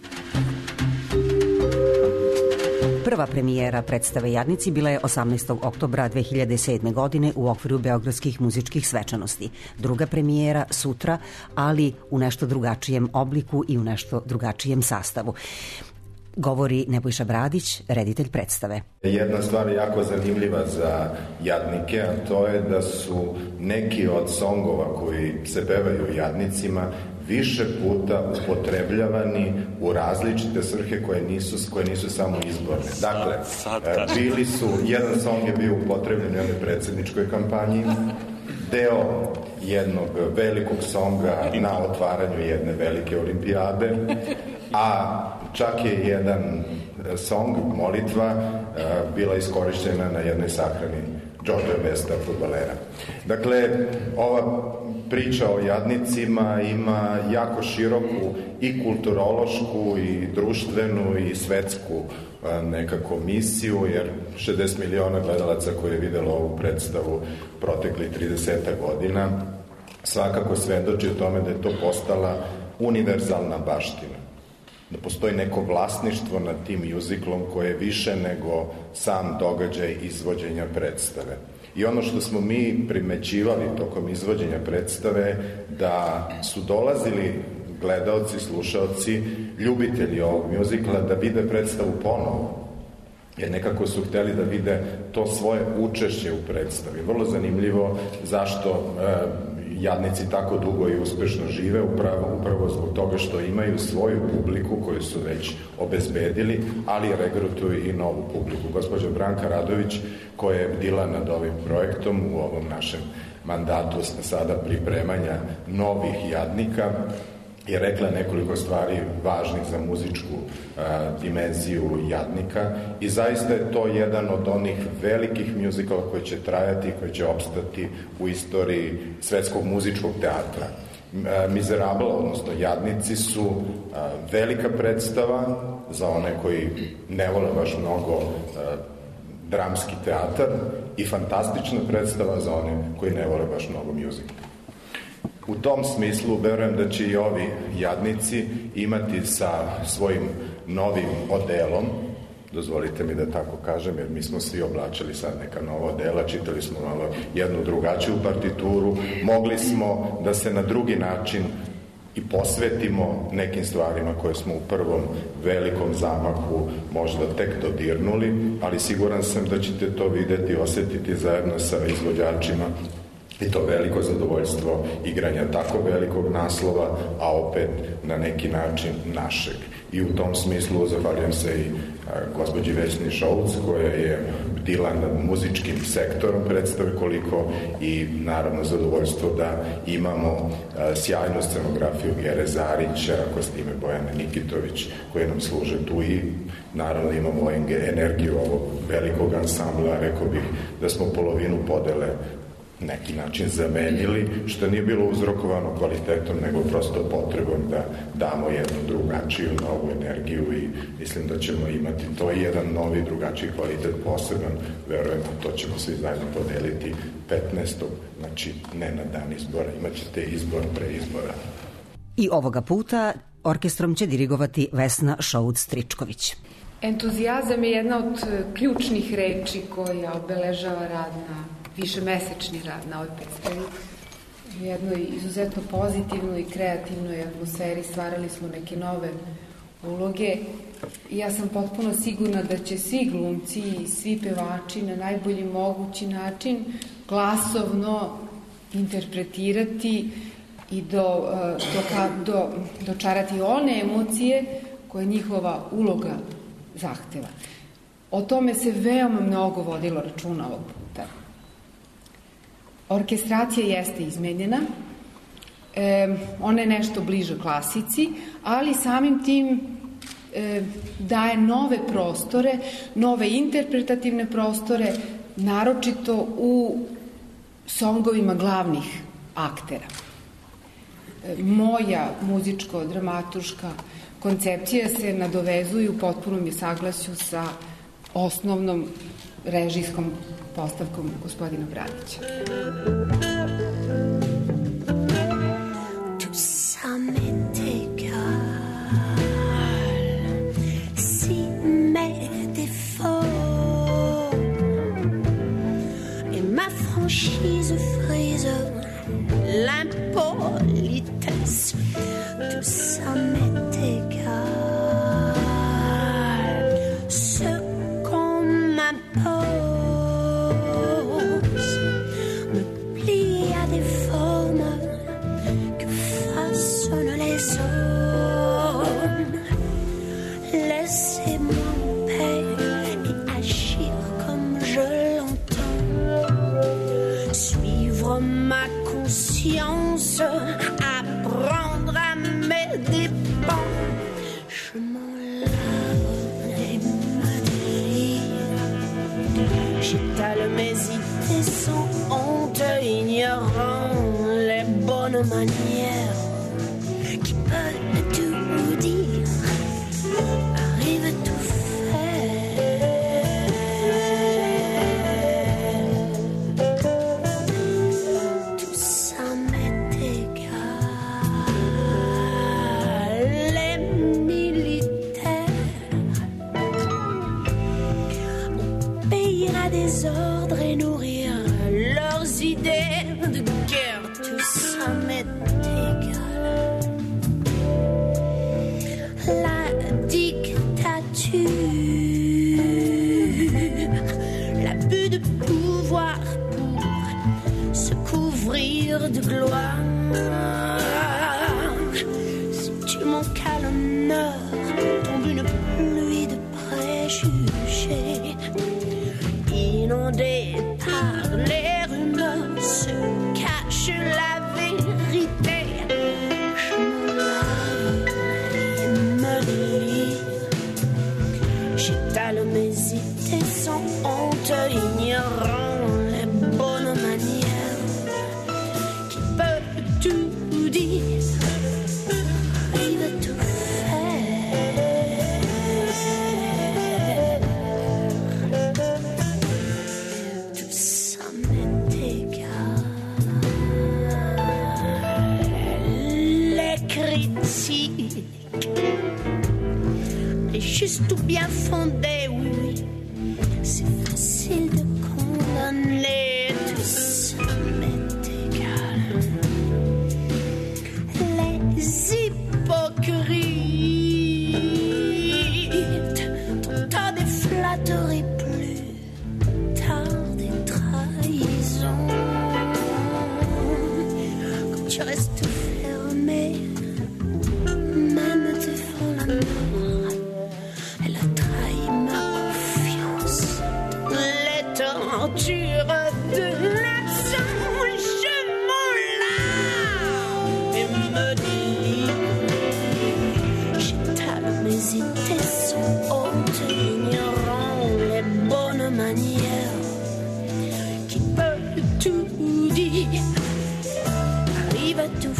Prva premijera predstave Jadnici bila je osamnaestog oktobra dve hiljade sedme. godine u okviru Beogradskih muzičkih svečanosti. Druga premijera sutra, ali u nešto drugačijem obliku i u nešto drugačijem sastavu. Govori Nebojša Bradić, reditelj predstave. Jedna stvar je jako zanimljiva za Jadnike, a to je da su neki od songova koji se pevaju Jadnicima više puta upotrebljavani u različite svrhe koje nisu, koje nisu samo izborne. Dakle, bili su, jedan song je bio upotrebljen u jednoj predsjedničkoj kampanji, deo jednog velikog songa na otvaranju jedne velike olimpijade, a čak je jedan song, molitva, bila iskorišćena na jednoj sahrani Georgea Besta, fudbalera. Dakle, ova priča o Jadnicima ima jako široku i kulturološku i društvenu i svetsku nekako misiju, jer šezdeset miliona gledalaca koje je videlo ovu predstavu protekli trideset godina svakako svedoči o tome da je to postala univerzalna baština. Da postoji neko vlasništvo nad tim mjuziklom koje je više nego sam događaj izvođenja predstave. I ono što smo mi primećivali tokom izvođenja predstave, da su dolazili gledaoci, slušaoci, ljubitelji ovog mjuzikla da vide predstavu ponovo. Jer nekako su hteli da vide to svoje učešće u predstavi. Vrlo zanimljivo zašto e, Jadnici tako dugo i uspešno žive, upravo, upravo zbog toga što imaju svoju publiku koju su već obezbedili, ali regrutuju i novu publiku. Gospođa Branka Radović, koja je bdila nad ovim projektom u ovom našem mandatu sada pripremanja novih Jadnika, je rekla nekoliko stvari važnih za muzičku a, dimenziju Jadnika i zaista je to jedan od onih velikih mjuzikala koji će trajati, koji će opstati u istoriji svetskog muzičkog teatra. Miserable, odnosno Jadnici, su a, velika predstava za one koji ne vole baš mnogo a, dramski teatar i fantastična predstava za one koji ne vole baš mnogo mjuzikla. U tom smislu verujem da će i ovi Jadnici imati sa svojim novim odelom, dozvolite mi da tako kažem, jer mi smo svi oblačili sad neka nova odela, čitali smo malo jednu drugačiju partituru, mogli smo da se na drugi način i posvetimo nekim stvarima koje smo u prvom velikom zamahu možda tek dodirnuli, ali siguran sam da ćete to videti i osetiti zajedno sa izvođačima i to veliko zadovoljstvo igranja tako velikog naslova, a opet na neki način našeg. I u tom smislu zahvaljujem se i gospođi Vesni Šolc, koja je bdila nad muzičkim sektorom predstave koliko i naravno zadovoljstvo da imamo sjajnu scenografiju Gere Zarića, kostime Bojane Nikitović, koje nam služe tu i naravno imamo energiju ovog velikog ansambla. Rekao bih da smo polovinu podele neki način zamenili, što nije bilo uzrokovano kvalitetom, nego prosto potrebom da damo jednu drugačiju novu energiju i mislim da ćemo imati to i jedan novi drugačiji kvalitet poseban, verujem da to ćemo svi zajedno podeliti petnaestog znači ne na dan izbora, imat ćete izbor pre izbora. I ovoga puta orkestrom će dirigovati Vesna Šouc-Stričković. Entuzijazam je jedna od ključnih reči koja obeležava rad na višemesečni rad na ovoj predstavi. U jednoj izuzetno pozitivnoj i kreativnoj atmosferi stvarali smo neke nove uloge i ja sam potpuno sigurna da će svi glumci i svi pevači na najbolji mogući način glasovno interpretirati i do, do, do, dočarati one emocije koje njihova uloga zahteva. O tome se veoma mnogo vodilo računa ovog puta. Orkestracija jeste izmenjena, e, ona je nešto bliže klasici, ali samim tim e, daje nove prostore, nove interpretativne prostore, naročito u songovima glavnih aktera. E, moja muzičko-dramaturška koncepcije se nadovezuju u potpunom je saglasju sa osnovnom režijskom postavkom gospodina Bradića. Tout ça m'est égal, si mes défauts et ma franchise frise l'impolitesse, tout ça m'est égal, ce qu'on m'impose me plie à des formes que façonnent les hommes. Laissez-moi en paix et agir comme je l'entends, suivre ma conscience, apprendre à mes dépens. Je m'en lave et me délire, j'étale mes idées sans honte, ignorant les bonnes manières qui peuvent tout dire, arrive à tout faire. Tout ça m'est égal, les militaires obéir à des ordres et nourrir leurs idées de guerre. Tout ça m'est égal. La dictature, l'abus de pouvoir pour se couvrir de gloire. Si tu manques à l'honneur, tombe une pluie de préjugés, inondée par les rumeurs, se cache la vérité. Je me lave et me lis, j'étale mes idées sans honte, ignorant les bonnes manières qui peuvent tout dire, arrive à tout faire. Tout ça m'est égal, les critiques, les justes ou bien fondées, oui, oui, c'est facile de condamner. Tout ça m'est égal, les hypocrites, tantôt des flatteries, plus tard des trahisons. Quand tu restes fermé, même devant la mort, elle a trahi ma confiance. Les tortures de l'action, je m'en lave et me délivre. J'étale mes idées sans honte, ignorant les bonnes manières qui peuvent tout dire, arrive à tout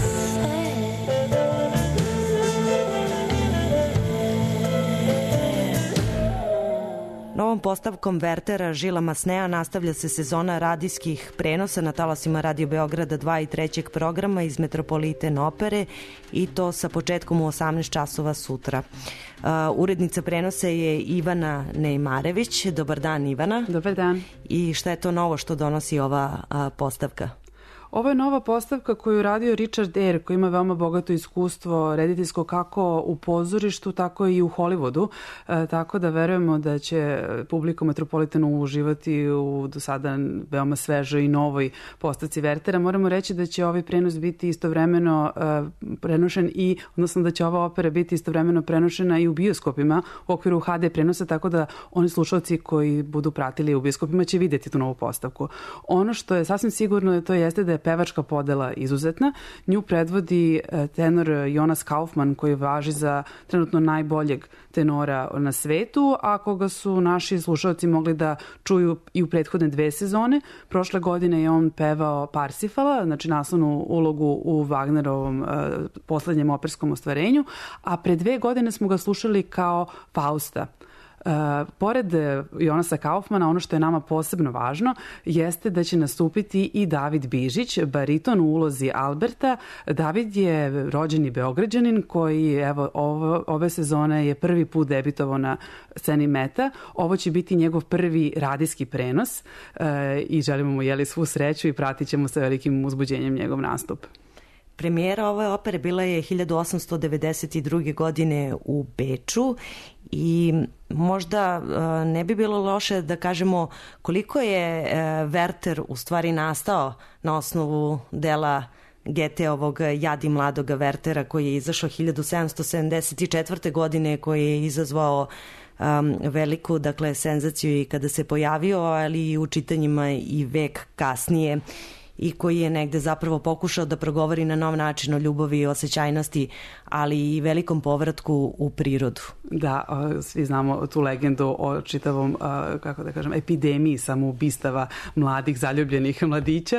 Novom postavkom Wertera Žila Masneja nastavlja se sezona radijskih prenosa na talasima Radio Beograda dva i trećeg programa iz Metropoliten opere i to sa početkom u osamnaest časova sutra. Uh, urednica prenosa je Ivana Nejmarević. Dobar dan, Ivana. Dobar dan. I šta je to novo što donosi ova uh, postavka? Ovo je nova postavka koju je radio Richard Eyre, koji ima veoma bogato iskustvo rediteljsko kako u pozorištu, tako i u Hollywoodu. E, tako da verujemo da će publika u Metropolitanu uživati u do sada veoma svežoj i novoj postavci Wertera. Moramo reći da će ovaj prenos biti istovremeno e, prenošen i, odnosno da će ova opera biti istovremeno prenošena i u bioskopima u okviru ha de prenosa, tako da oni slušalci koji budu pratili u bioskopima će vidjeti tu novu postavku. Ono što je sasvim sigurno, to jeste da je pevačka podela izuzetna. Nju predvodi tenor Jonas Kaufman, koji važi za trenutno najboljeg tenora na svetu, a koga su naši slušalci mogli da čuju i u prethodne dve sezone. Prošle godine je on pevao Parsifala, znači naslovnu ulogu u Wagnerovom uh, poslednjem operskom ostvarenju, a pre dve godine smo ga slušali kao Fausta. Uh, pored Jonasa Kaufmana, ono što je nama posebno važno jeste da će nastupiti i David Bižić, bariton u ulozi Alberta. David je rođeni Beograđanin koji evo ovo, ove sezone je prvi put debitovao na sceni Meta. Ovo će biti njegov prvi radijski prenos uh, i želimo mu jeli svu sreću i pratit ćemo sa velikim uzbuđenjem njegov nastup. Premijera ove opere bila je hiljadu osamsto devedeset druge. godine u Beču i možda ne bi bilo loše da kažemo koliko je Werther u stvari nastao na osnovu dela Goetheovog Jadi mladoga Werthera koji je izašao hiljadu sedamsto sedamdeset četvrte. godine, koji je izazvao um, veliku dakle, senzaciju i kada se pojavio, ali i u čitanjima i vek kasnije, i koji je negde zapravo pokušao da progovori na nov način o ljubavi i osjećajnosti, ali i velikom povratku u prirodu. Da, svi znamo tu legendu o čitavom, kako da kažem, epidemiji samoubistava mladih, zaljubljenih mladića.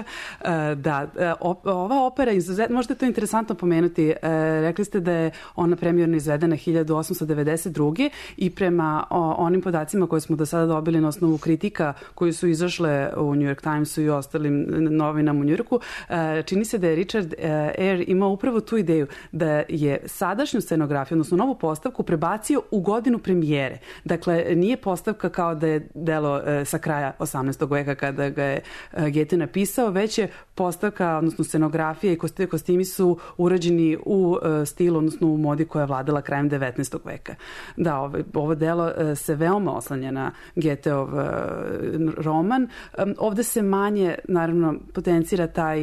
Da, ova opera, možda je to interesantno pomenuti, rekli ste da je ona premijerno izvedena hiljadu osamsto devedeset druge. i prema onim podacima koje smo do sada dobili na osnovu kritika koji su izašle u New York Timesu i ostalim novinama u Njujorku, čini se da je Richard Eyre imao upravo tu ideju da je sadašnju scenografiju, odnosno novu postavku, prebacio u godinu premijere. Dakle, nije postavka kao da je delo sa kraja osamnaestog veka kada ga je Goethe napisao, već je postavka, odnosno scenografija i kostimi su urađeni u stilu, odnosno u modi koja je vladala krajem devetnaestog veka. Da, ovo, ovo delo se veoma oslanja na Goetheov roman. Ovde se manje, naravno, potencira taj,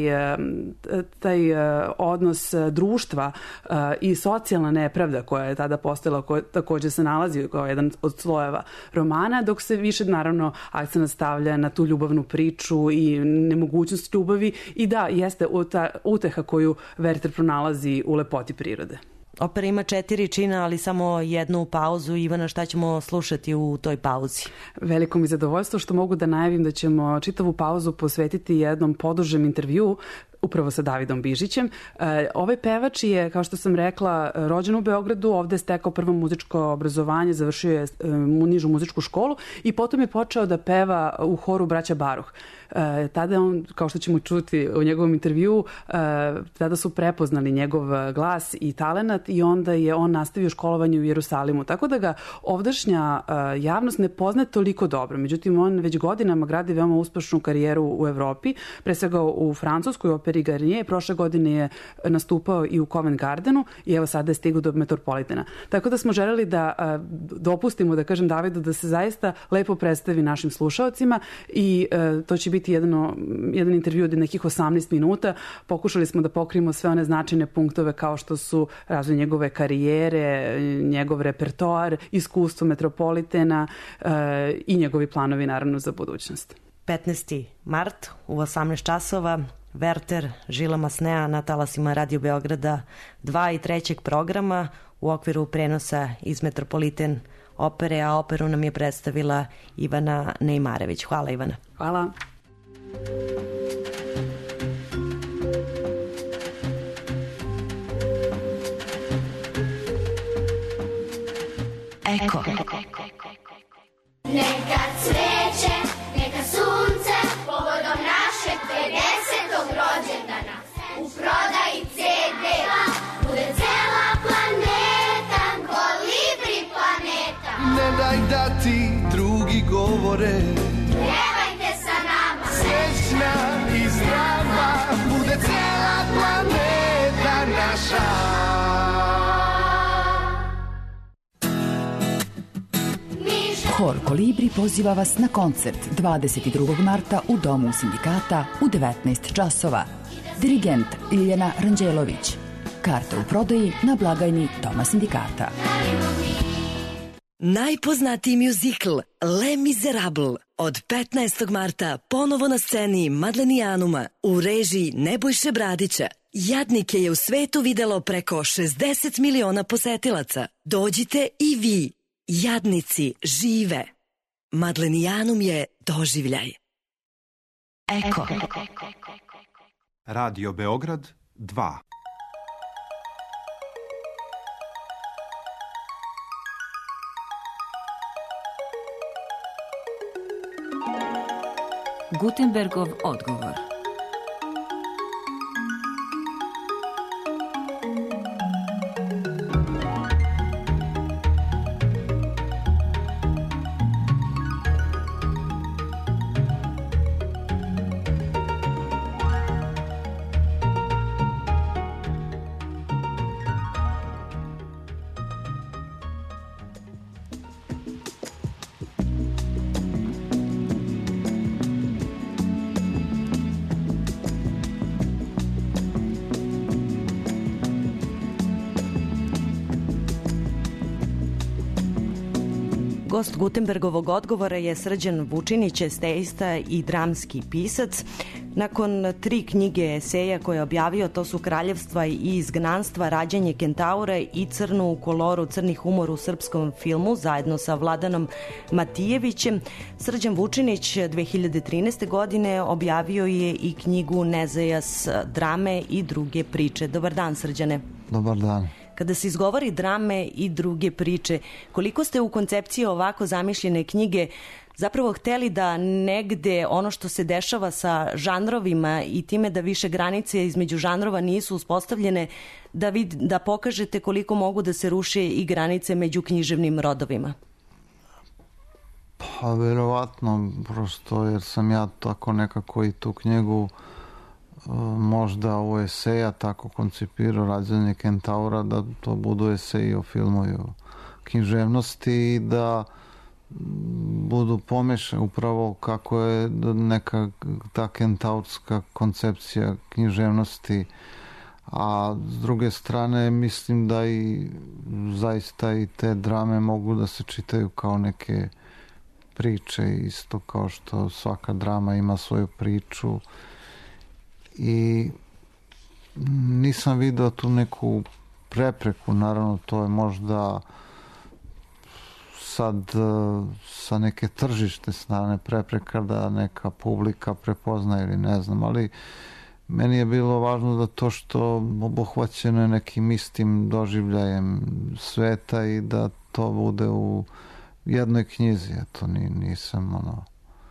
taj odnos društva i socijalna nepravda koja je tada postojala, koja takođe se nalazi kao jedan od slojeva romana, dok se više, naravno, akcent stavlja na tu ljubavnu priču i nemogućnost ljubavi i da, jeste ta uteha koju Werther pronalazi u lepoti prirode. Opera ima četiri čina, ali samo jednu pauzu. Ivana, šta ćemo slušati u toj pauzi? Veliko mi zadovoljstvo što mogu da najavim da ćemo čitavu pauzu posvetiti jednom podužem intervju upravo sa Davidom Bižićem. Ovaj pevač je, kao što sam rekla, rođen u Beogradu, ovde je stekao prvo muzičko obrazovanje, završio je nižu muzičku školu i potom je počeo da peva u horu Braća Baruh. Tada on, kao što ćemo čuti u njegovom intervju, tada su prepoznali njegov glas i talenat i onda je on nastavio školovanje u Jerusalimu. Tako da ga ovdašnja javnost ne poznaje toliko dobro. Međutim, on već godinama gradi veoma uspešnu karijeru u Evropi, pre svega u Francuskoj operi Garnier. Prošle godine je nastupao i u Covent Gardenu i evo sada je stigao do Metropolitana. Tako da smo želeli da dopustimo, da kažem, Davidu da se zaista lepo predstavi našim slušaocima i to će biti Jedno, jedan intervju od nekih osamnaest minuta. Pokušali smo da pokrijemo sve one značajne punktove kao što su razvoj njegove karijere, njegov repertoar, iskustvo Metropolitana e, i njegovi planovi naravno za budućnost. petnaesti mart u osamnaest časova Werther, Žila Masnea na talasima Radio Beograda dva i trećeg programa u okviru prenosa iz Metropolitan opere, a operu nam je predstavila Ivana Nejmarević. Hvala, Ivana. Hvala. Eko. Neka cveće, neka sunce, povodom našeg pedesetog rođendana. U prodaji ce de bude cela planeta, kolibri planeta. Ne daj da ti drugi govore, pjevajte sa nama. Srećna i zdrava bude cela planeta naša. Hor Kolibri poziva vas na koncert dvadeset drugog marta u Domu sindikata u devetnaest časova. Dirigent Ljiljana Ranđelović. Karte u prodaji na blagajni Doma sindikata. Najpoznatiji muzikl Les Miserables Od petnaestog marta ponovo na sceni Madlenijanuma u režiji Nebojše Bradića. Jadnike je u svetu videlo preko šezdeset miliona posetilaca. Dođite i vi. Jadnici žive. Madlenijanum je doživljaj. Eko. Radio Beograd dva. Gutenbergov odgovor. Gost Gutenbergovog odgovora je Srđan Vučinić, esejista i dramski pisac. Nakon tri knjige eseja koje je objavio, to su Kraljevstva i izgnanstva, Rađanje kentaura i Crnu u koloru, crni humor u srpskom filmu, zajedno sa Vladanom Matijevićem, Srđan Vučinić dve hiljade trinaeste. godine objavio je i knjigu Nezajas, drame i druge priče. Dobar dan, Srđane. Dobar dan. Kada se izgovori drame i druge priče, koliko ste u koncepciji ovako zamišljene knjige zapravo hteli da negde ono što se dešava sa žanrovima i time da više granice između žanrova nisu uspostavljene, da, vid, da pokažete koliko mogu da se ruše i granice među književnim rodovima? Pa verovatno, prosto jer sam ja tako nekako i tu knjigu možda u eseja tako koncipirao, Rađanje kentaura, da to budu eseji o filmu i o književnosti i da budu pomešani upravo kako je neka ta kentaurska koncepcija književnosti, a s druge strane mislim da i zaista i te drame mogu da se čitaju kao neke priče, isto kao što svaka drama ima svoju priču. I nisam video tu neku prepreku, naravno to je možda sad sa neke tržište strane prepreka da neka publika prepozna ili ne znam, ali meni je bilo važno da to što obuhvaćeno je nekim istim doživljajem sveta i da to bude u jednoj knjizi, eto nisam ono...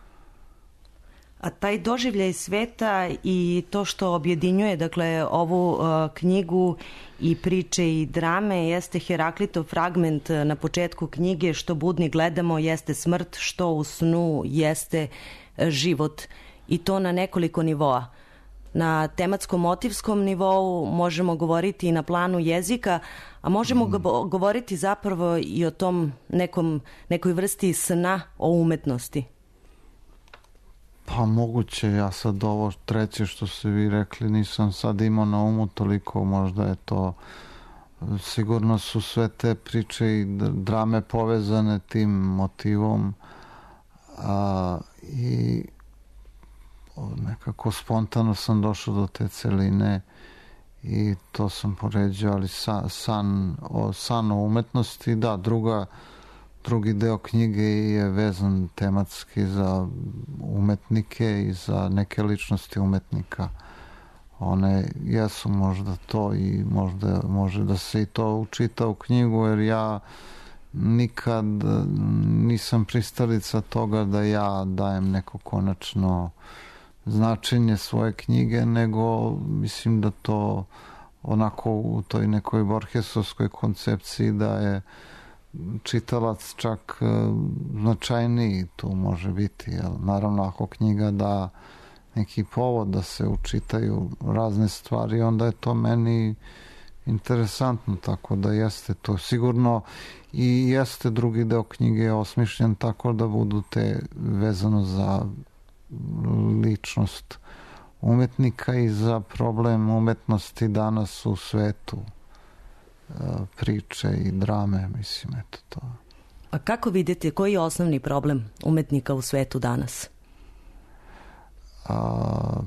A taj doživljaj sveta i to što objedinjuje, dakle, ovu uh, knjigu i priče i drame jeste Heraklitov fragment na početku knjige: što budni gledamo jeste smrt, što u snu jeste život. I to na nekoliko nivoa. Na tematsko-motivskom nivou možemo govoriti i na planu jezika, a možemo mm. govoriti zapravo i o tom nekom, nekoj vrsti sna o umetnosti. Pa moguće, ja sad ovo treće što ste vi rekli nisam sad imao na umu toliko, možda je to, sigurno su sve te priče i drame povezane tim motivom, a, i nekako spontano sam došao do te celine i to sam poređao, ali san, san, o, san o umetnosti, da, druga Drugi deo knjige je vezan tematski za umetnike i za neke ličnosti umetnika. One jesu možda to i možda može da se i to učita u knjigu, jer ja nikad nisam pristalica toga da ja dajem neko konačno značenje svoje knjige, nego mislim da to onako u toj nekoj Borgesovskoj koncepciji da je čitalac čak značajniji tu može biti. Jel? Naravno, ako knjiga da neki povod da se učitaju razne stvari, onda je to meni interesantno, tako da jeste to sigurno i jeste drugi deo knjige osmišljen tako da budu te vezano za ličnost umetnika i za problem umetnosti danas u svetu, priče i drame, mislim, eto to. A kako vidite, koji je osnovni problem umetnika u svetu danas? A,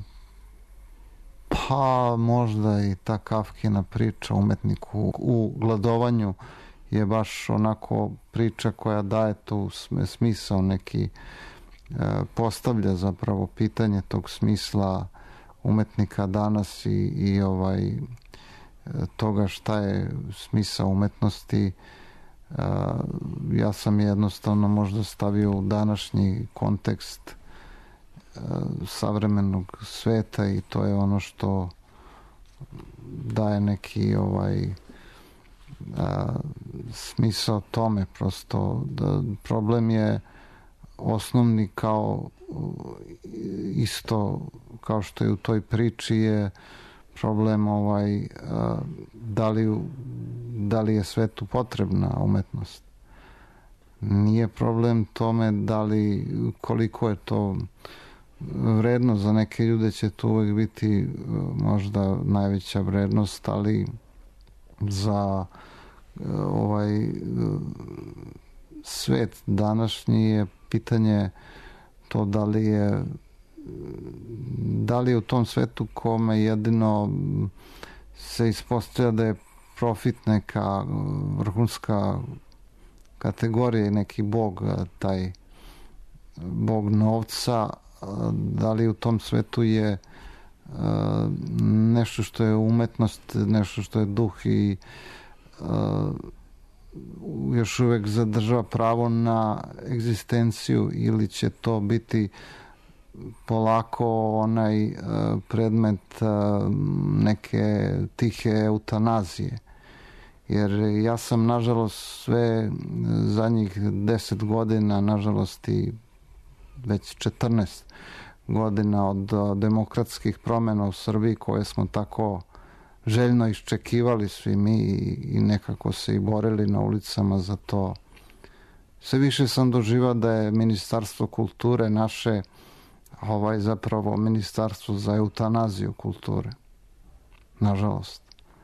pa možda i ta Kafkina priča umetniku u gladovanju je baš onako priča koja daje tu smisao neki, e, postavlja zapravo pitanje tog smisla umetnika danas i, i ovaj toga šta je smisao umetnosti. E, ja sam jednostavno možda stavio u današnji kontekst e, savremenog sveta i to je ono što daje neki ovaj a, smisao tome. Prosto da problem je osnovni kao isto kao što je u toj priči je problem ovaj a, da li, da li je svetu potrebna umetnost. Nije problem tome da li koliko je to vredno. Za neke ljude će to uvek biti možda najveća vrednost, ali za ovaj svet današnji je pitanje to da li je da li je u tom svetu kome jedino se ispostavlja da je profit neka vrhunska kategorija i neki bog, taj bog novca, da li u tom svetu je nešto što je umetnost, nešto što je duh i još uvek zadržava pravo na egzistenciju, ili će to biti polako onaj predmet neke tihe eutanazije. Jer ja sam nažalost sve zadnjih deset godina, nažalost i već četrnaest godina od demokratskih promjena u Srbiji koje smo tako željno iščekivali svi mi i nekako se i borili na ulicama za to. Sve više sam doživao da je Ministarstvo kulture naše ovaj zapravo ministarstvo za eutanaziju kulture. Nažalost.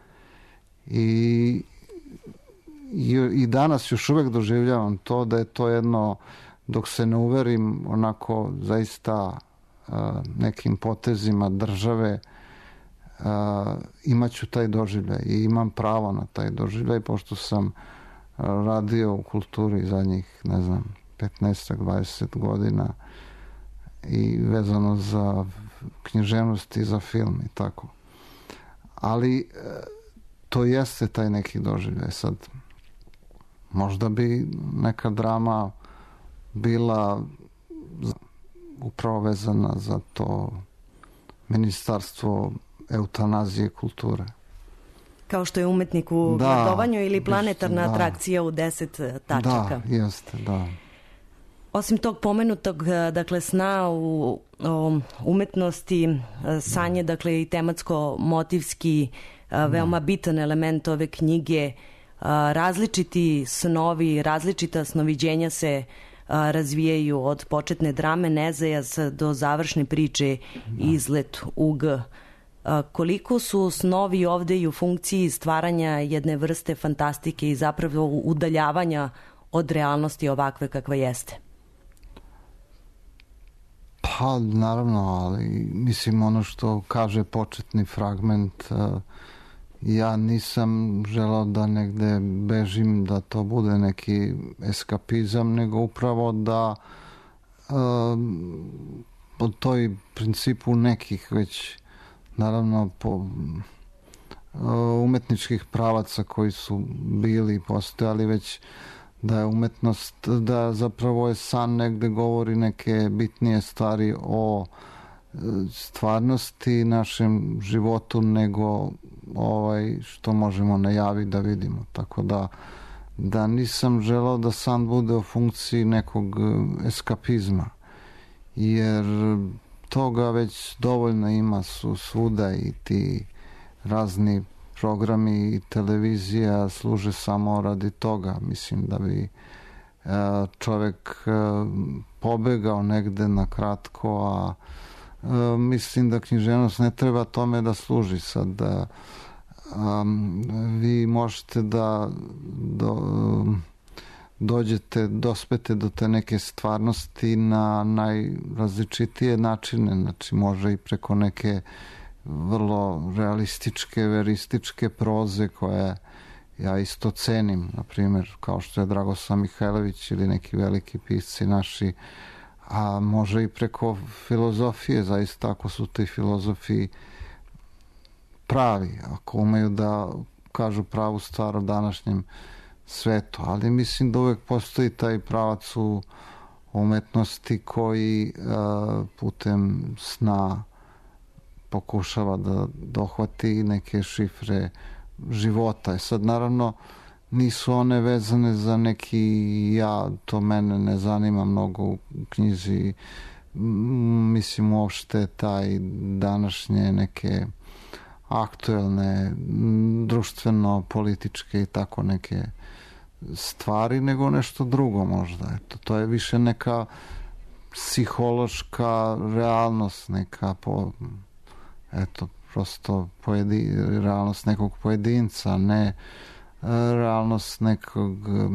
I, i, i danas još uvek doživljavam to da je to jedno, dok se ne uverim onako zaista a, nekim potezima države, a, imaću taj doživljaj i imam pravo na taj doživljaj, pošto sam radio u kulturi zadnjih, ne znam, petnaest do dvadeset godina i vezano za književnost i za film i tako. Ali to jeste taj neki doživljaj. Sad, možda bi neka drama bila upravo vezana za to ministarstvo eutanazije kulture. Kao što je umetnik u da, gladovanju ili planetarna da. atrakcija u deset tačaka. Da, jeste, da. Osim tog pomenutog, dakle, sna u o umetnosti, sanje, dakle, i tematsko-motivski veoma bitan element ove knjige. Različiti snovi, različita snoviđenja se razvijaju od početne drame Nezajaz do završne priče Izlet u G. Koliko su snovi ovde i u funkciji stvaranja jedne vrste fantastike i zapravo udaljavanja od realnosti ovakve kakva jeste? Pa, naravno, ali mislim ono što kaže početni fragment, ja nisam želao da negde bežim, da to bude neki eskapizam, nego upravo da po toj principu nekih već naravno po umetničkih pravaca koji su bili i postojali već, da je umetnost, da zapravo je san negde govori neke bitnije stvari o stvarnosti, našem životu, nego ovaj što možemo najaviti da vidimo. Tako da, da nisam želao da san bude u funkciji nekog eskapizma, jer toga već dovoljno ima su svuda i ti razni programi i televizija služe samo radi toga. Mislim da bi čovek pobegao negde na kratko, a mislim da književnost ne treba tome da služi. Sad da vi možete da, da dođete, dospete do te neke stvarnosti na najrazličitije načine. Znači, može i preko neke vrlo realističke, verističke proze koje ja isto cenim, na primjer, kao što je Dragoslav Mihajlović ili neki veliki pisci naši, a može i preko filozofije, zaista ako su ti filozofi pravi, ako umeju da kažu pravu stvar o današnjem svetu, ali mislim da uvek postoji taj pravac u umetnosti koji uh, putem sna pokušava da dohvati neke šifre života. I sad naravno nisu one vezane za neki ja, to mene ne zanima mnogo u knjizi, mislim uopšte taj današnje neke aktuelne društveno političke i tako neke stvari, nego nešto drugo možda. Eto, to je više neka psihološka realnost, neka po, eto, prosto pojedi, realnost nekog pojedinca, ne realnost nekog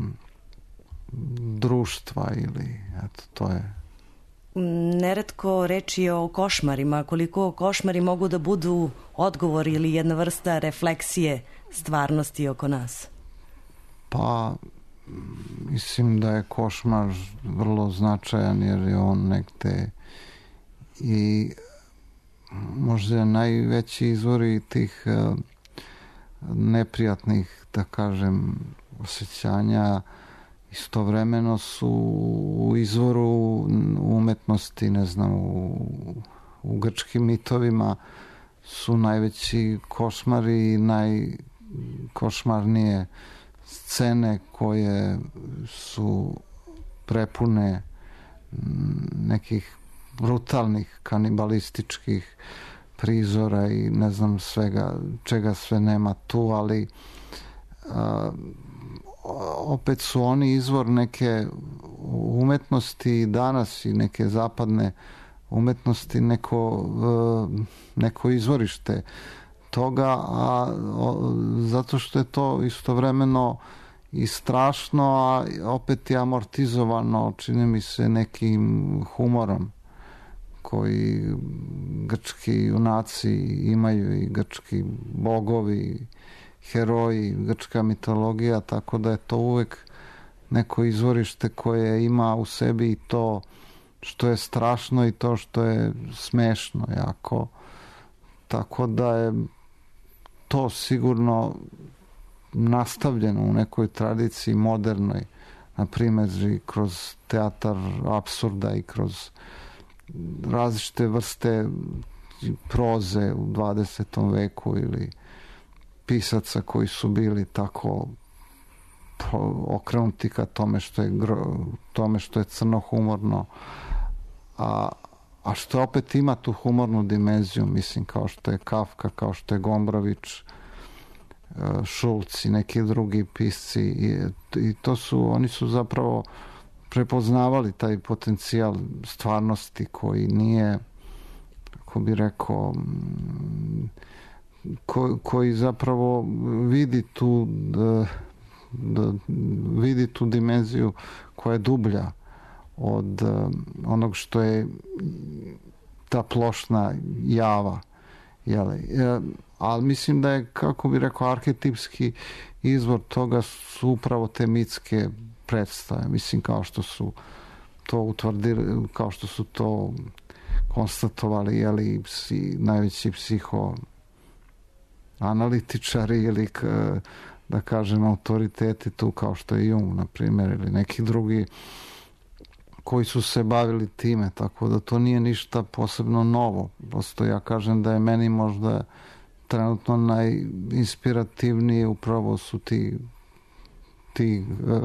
društva ili eto, to je. Neretko reč je o košmarima, koliko košmari mogu da budu odgovor ili jedna vrsta refleksije stvarnosti oko nas. Pa mislim da je košmar vrlo značajan jer je on negde i možda najveći izvori tih uh, neprijatnih, da kažem, osjećanja istovremeno su u izvoru umetnosti, ne znam, u, u grčkim mitovima su najveći košmari i najkošmarnije scene koje su prepune nekih brutalnih kanibalističkih prizora i ne znam svega, čega sve nema tu, ali a, opet su oni izvor neke umetnosti danas i neke zapadne umetnosti, neko, neko izvorište toga, a o, zato što je to istovremeno i strašno, a opet je amortizovano, čini mi se, nekim humorom koji grčki junaci imaju i grčki bogovi, heroji, grčka mitologija, tako da je to uvek neko izvorište koje ima u sebi i to što je strašno i to što je smešno jako. Tako da je to sigurno nastavljeno u nekoj tradiciji modernoj, na primjer i kroz teatar apsurda i kroz različite vrste proze u dvadesetom veku ili pisaca koji su bili tako okrenuti ka tome što je, tome što je crno humorno, a, a što opet ima tu humornu dimenziju, mislim, kao što je Kafka, kao što je Gombrović, Šulc i neki drugi pisci i, i to su, oni su zapravo prepoznavali taj potencijal stvarnosti koji nije, kako bi rekao, ko, koji zapravo vidi tu da, da vidi tu dimenziju koja je dublja od onog što je ta plošna java, jeli? Ali mislim da je, kako bi rekao, arhetipski izvor toga su upravo te mitske predstave, mislim, kao što su to utvrdili, kao što su to konstatovali, jeli, psi, najveći psiho analitičari ili, da kažem, autoriteti tu, kao što je Jung, na primjer, ili neki drugi koji su se bavili time, tako da to nije ništa posebno novo. Prosto ja kažem da je meni možda trenutno najinspirativniji upravo su ti ti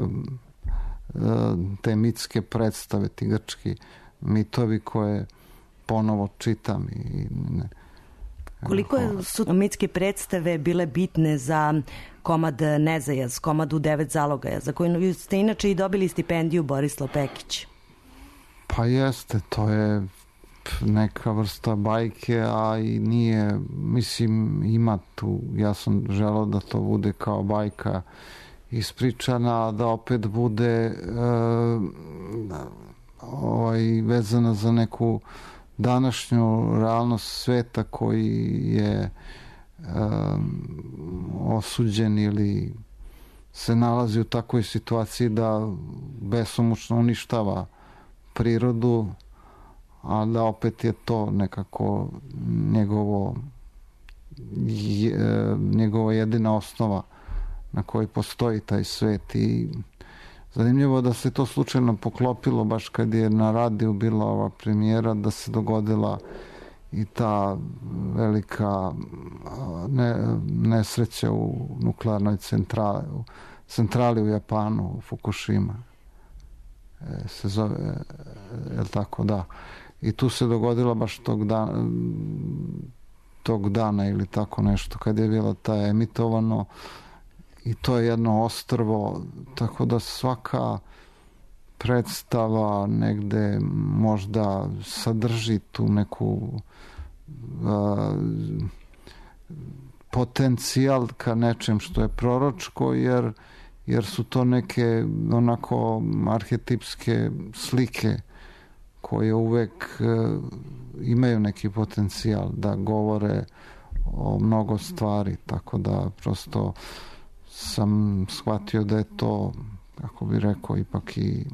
te mitske predstave, ti grčki mitovi koje ponovo čitam i ne. Koliko su mitske predstave bile bitne za komad Nezajaz, komad U devet zalogaja, za koju ste inače i dobili stipendiju Borislav Pekić? Pa jeste, to je neka vrsta bajke, a i nije, mislim, ima tu, ja sam želao da to bude kao bajka ispričana, da opet bude e, ovaj, vezana za neku današnju realnost sveta koji je e, osuđen ili se nalazi u takvoj situaciji da besomučno uništava prirodu, a da opet je to nekako njegovo je, njegova jedina osnova na kojoj postoji taj svet. I zanimljivo da se to slučajno poklopilo baš kad je na radiju bila ova premijera, da se dogodila i ta velika ne, nesreća u nuklearnoj centrali, centrali u Japanu, u Fukushima. E, se zove, je li tako, da. I tu se dogodilo baš tog dana, tog dana ili tako nešto, kad je bilo taj emitovano, i to je jedno ostrvo, tako da svaka predstava negde možda sadrži tu neku a, potencijal ka nečem što je proročko, jer, jer su to neke onako arhetipske slike koje uvek a, imaju neki potencijal da govore o mnogo stvari, tako da prosto sam shvatio da je to, kako bi rekao, ipak i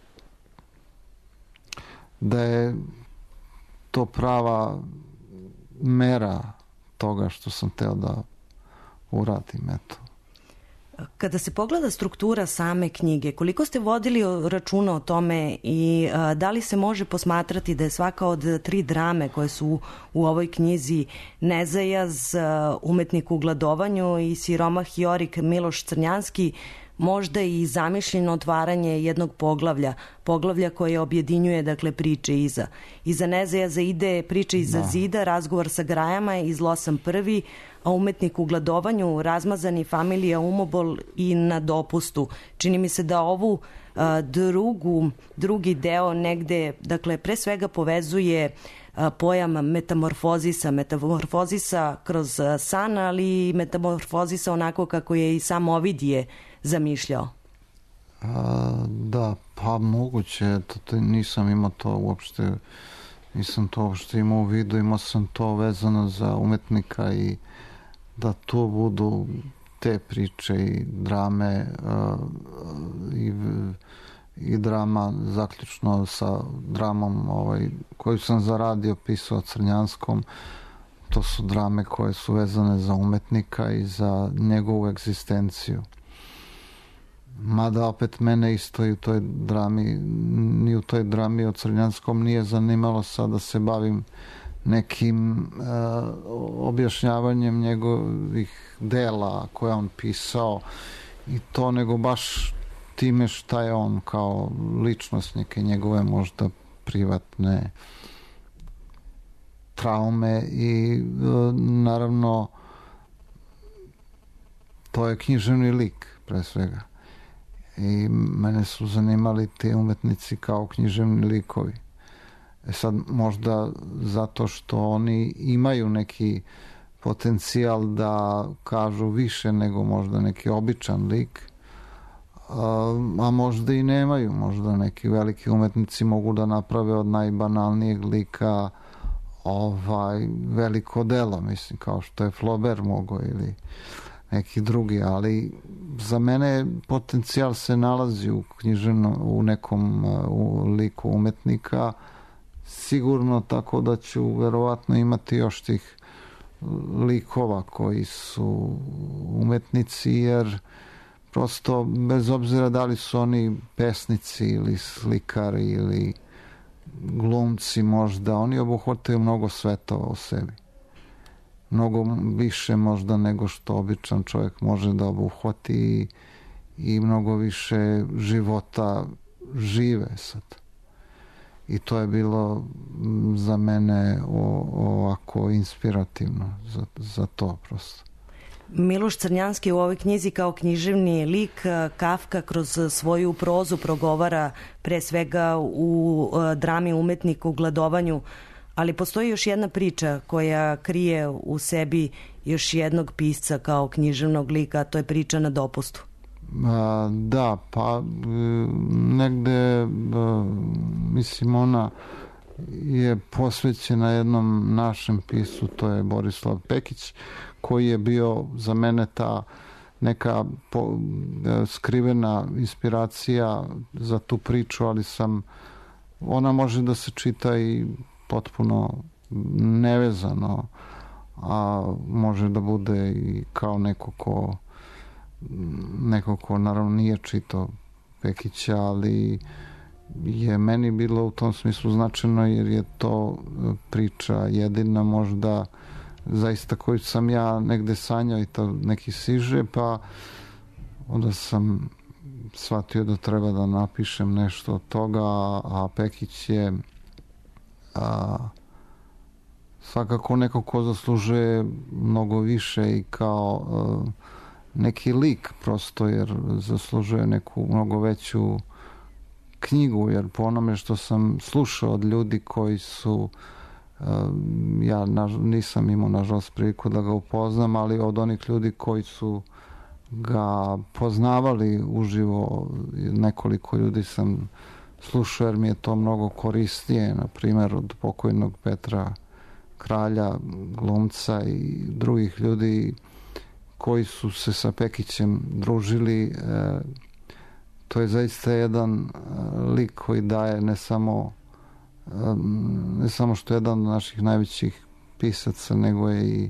da je to prava mera toga što sam teo da uradim, eto. Kada se pogleda struktura same knjige, koliko ste vodili računa o tome i a, da li se može posmatrati da je svaka od tri drame koje su u, u ovoj knjizi Nezajaz, a, Umetnik u gladovanju i Siromah Jorik Miloš Crnjanski možda i zamišljeno otvaranje jednog poglavlja, poglavlja koje objedinjuje, dakle, priče iza. Iza Nezajaza ide Priče iza da. zida, Razgovor sa grajama, Izlo sam prvi, a Umetnik u gladovanju, Razmazani, Familija Umobol i Na dopustu. Čini mi se da ovu a, drugu, drugi deo negde, dakle, pre svega povezuje a, pojam metamorfozisa, metamorfozisa kroz a, san, ali i metamorfozisa onako kako je i sam Ovidije zamišljao. A, da, pa moguće, to, to, nisam imao to uopšte, nisam to uopšte imao u vidu, imao sam to vezano za umetnika i da to budu te priče i drame uh, i, i drama zaključno sa dramom ovaj, koju sam za radio pisao Crnjanskom. To su drame koje su vezane za umetnika i za njegovu egzistenciju. Mada opet mene isto i u toj drami, ni u toj drami o Crnjanskom nije zanimalo sad da se bavim nekim uh, objašnjavanjem njegovih dela koje on pisao i to, nego baš time šta je on kao ličnost, neke njegove možda privatne traume i uh, naravno to je književni lik pre svega i mene su zanimali te umetnici kao književni likovi. E sad, možda zato što oni imaju neki potencijal da kažu više nego možda neki običan lik, a, a možda i nemaju. Možda neki veliki umetnici mogu da naprave od najbanalnijeg lika ovaj veliko delo, mislim, kao što je Flaubert mogao ili neki drugi, ali za mene potencijal se nalazi u književnom, u nekom u liku umetnika, sigurno, tako da ću verovatno imati još tih likova koji su umetnici, jer prosto bez obzira da li su oni pesnici ili slikari ili glumci, možda oni obuhvataju mnogo svetova u sebi, mnogo više možda nego što običan čovjek može da obuhvati i, i mnogo više života žive sad. I to je bilo za mene o, ovako inspirativno za, za to prosto. Miloš Crnjanski u ovoj knjizi kao književni lik Kafka kroz svoju prozu progovara pre svega u drami Umetnik u gladovanju, ali postoji još jedna priča koja krije u sebi još jednog pisca kao književnog lika, a to je priča Na dopustu. A, da, pa negde mislim ona je posvećena jednom našem pisu, to je Borislav Pekić, koji je bio za mene ta neka po, skrivena inspiracija za tu priču, ali sam ona može da se čita i potpuno nevezano, a može da bude i kao neko ko neko ko naravno nije čitao Pekića, ali je meni bilo u tom smislu značajno jer je to priča jedina možda zaista koju sam ja negde sanjao i to neki siže, pa onda sam shvatio da treba da napišem nešto od toga, a Pekić je a, svakako neko ko zaslužuje mnogo više i kao a, neki lik prosto, jer zaslužuje neku mnogo veću knjigu, jer po onome što sam slušao od ljudi koji su ja nisam imao nažalost priliku da ga upoznam, ali od onih ljudi koji su ga poznavali uživo, nekoliko ljudi sam slušao jer mi je to mnogo korisnije, na primjer od pokojnog Petra Kralja, glumca i drugih ljudi koji su se sa Pekićem družili. To je zaista jedan lik koji daje ne samo ne samo što je jedan od naših najvećih pisaca, nego je i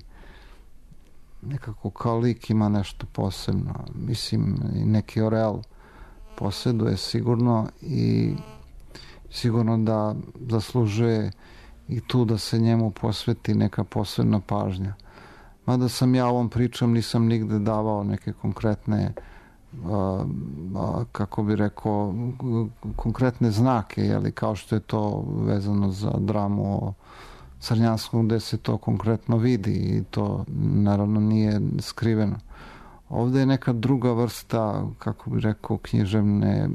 nekako kao lik ima nešto posebno. Mislim, i neki oreal posjeduje sigurno i sigurno da zaslužuje i tu da se njemu posveti neka posebna pažnja. Mada sam ja ovom pričom nisam nigde davao neke konkretne a, a, kako bi rekao konkretne znake, jeli, kao što je to vezano za dramu o Crnjanskom, gde se to konkretno vidi i to naravno nije skriveno. Ovde je neka druga vrsta, kako bi rekao, književne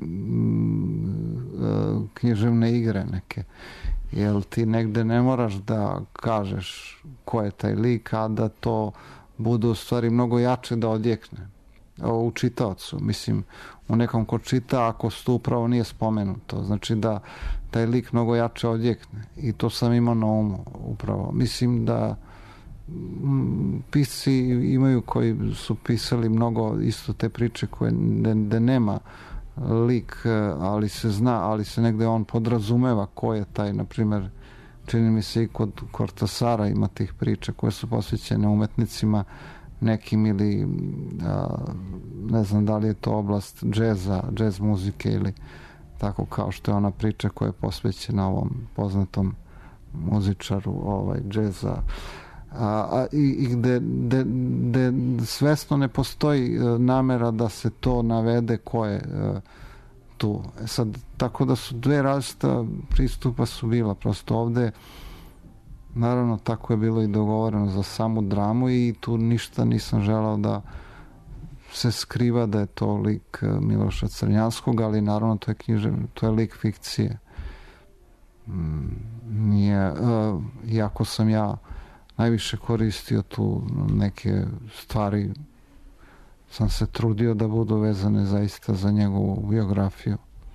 književne igre neke, jer ti negde ne moraš da kažeš ko je taj lik, a da to bude u stvari mnogo jače da odjekne u čitaocu. Mislim, u nekom ko čita, ako to upravo nije spomenuto, znači da taj lik mnogo jače odjekne. I to sam imao na umu upravo. Mislim da pisci imaju koji su pisali mnogo isto te priče koje da nema lik, ali se zna, ali se negde on podrazumeva ko je taj, na primjer, čini mi se i kod Kortasara ima tih priča koje su posvećene umetnicima nekim ili a, ne znam da li je to oblast džeza, džez muzike ili tako, kao što je ona priča koja je posvećena ovom poznatom muzičaru ovaj, džeza, a, a, i, i gde, gde, gde svesno ne postoji namera da se to navede ko je a, tu. E sad, tako da su dve različita pristupa su bila, prosto ovde naravno tako je bilo i dogovoreno za samu dramu i tu ništa nisam želao da se skriva da je to lik Miloša Crnjanskog, ali naravno to je književno, to je lik fikcije. Nije, uh, iako sam ja najviše koristio tu neke stvari, sam se trudio da budu vezane zaista za njegovu biografiju.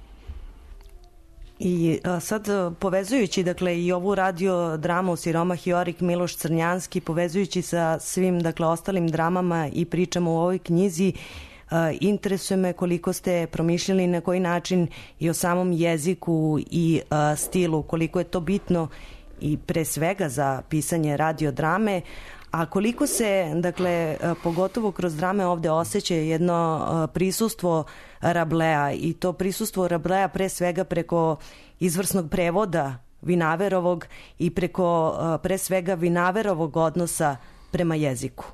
I a, sad povezujući dakle i ovu radio dramu Siromah i Orik Miloš Crnjanski, povezujući sa svim dakle ostalim dramama i pričama u ovoj knjizi, a, interesuje me koliko ste promišljali na koji način i o samom jeziku i a, stilu, koliko je to bitno i pre svega za pisanje radio drame, a koliko se, dakle, pogotovo kroz drame ovde osjeća jedno prisustvo Rablea i to prisustvo Rablea pre svega preko izvrsnog prevoda Vinaverovog i preko pre svega Vinaverovog odnosa prema jeziku.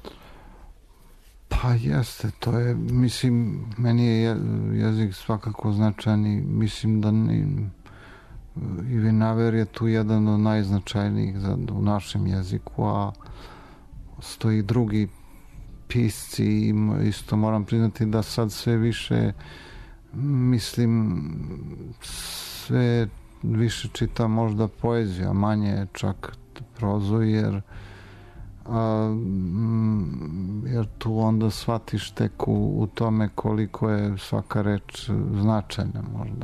Pa jeste, to je, mislim, meni je jezik svakako značajan i mislim da ni, i Vinaver je tu jedan od najznačajnijih za, u našem jeziku, a stoji drugi pisci i isto moram priznati da sad sve više mislim sve više čitam možda poeziju, a manje čak prozu, jer A, mm, jer tu onda shvatiš tek u, u tome koliko je svaka reč značajna možda.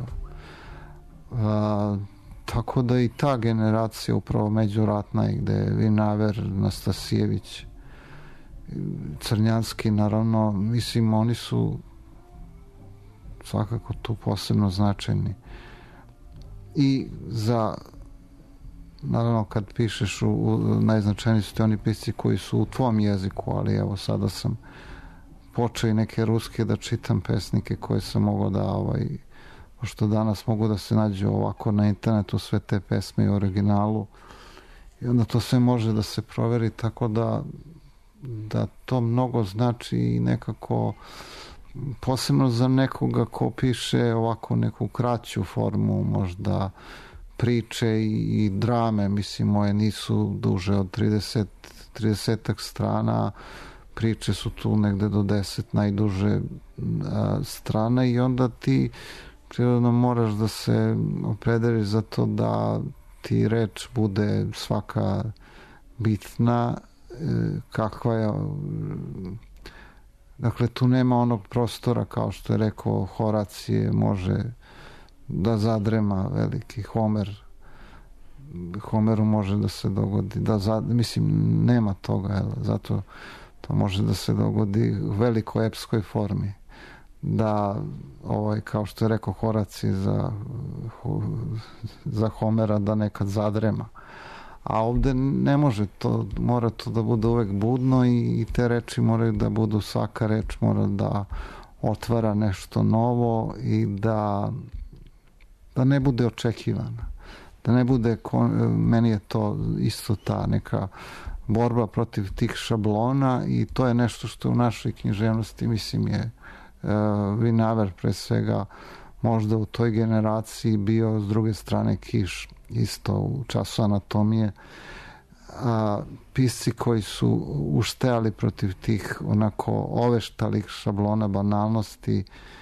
A, tako da i ta generacija upravo međuratna i gde je Vinaver, Nastasijević, Crnjanski, naravno, mislim, oni su svakako tu posebno značajni. I za, naravno, kad pišeš u, u najznačajniji su ti oni pisci koji su u tvom jeziku, ali evo sada sam počeo i neke ruske da čitam pesnike koje sam mogao da, ovaj, pošto danas mogu da se nađu ovako na internetu sve te pesme u originalu i onda to sve može da se proveri, tako da da to mnogo znači i nekako posebno za nekoga ko piše ovako neku kraću formu, možda priče i, i drame, mislim, moje nisu duže od trideset, tridesetak strana, priče su tu negde do deset najduže a, strana i onda ti prirodno moraš da se opredeliš za to da ti reč bude svaka bitna, kakva je, dakle tu nema onog prostora kao što je rekao Horacije, može da zadrema veliki Homer, Homeru može da se dogodi da zad, mislim nema toga, jel? Zato to može da se dogodi u velikoj epskoj formi, da ovaj, kao što je rekao Horacije za, za Homera da nekad zadrema. A ovde ne može to, mora to da bude uvek budno i, i te reči moraju da budu, svaka reč mora da otvara nešto novo i da da ne bude očekivana. Da ne bude, meni je to isto ta neka borba protiv tih šablona i to je nešto što u našoj književnosti, mislim, je uh, Vinaver pre svega možda u toj generaciji bio, s druge strane Kiš isto u Času anatomije, a pisci koji su uštejali protiv tih onako oveštalih šablona, banalnosti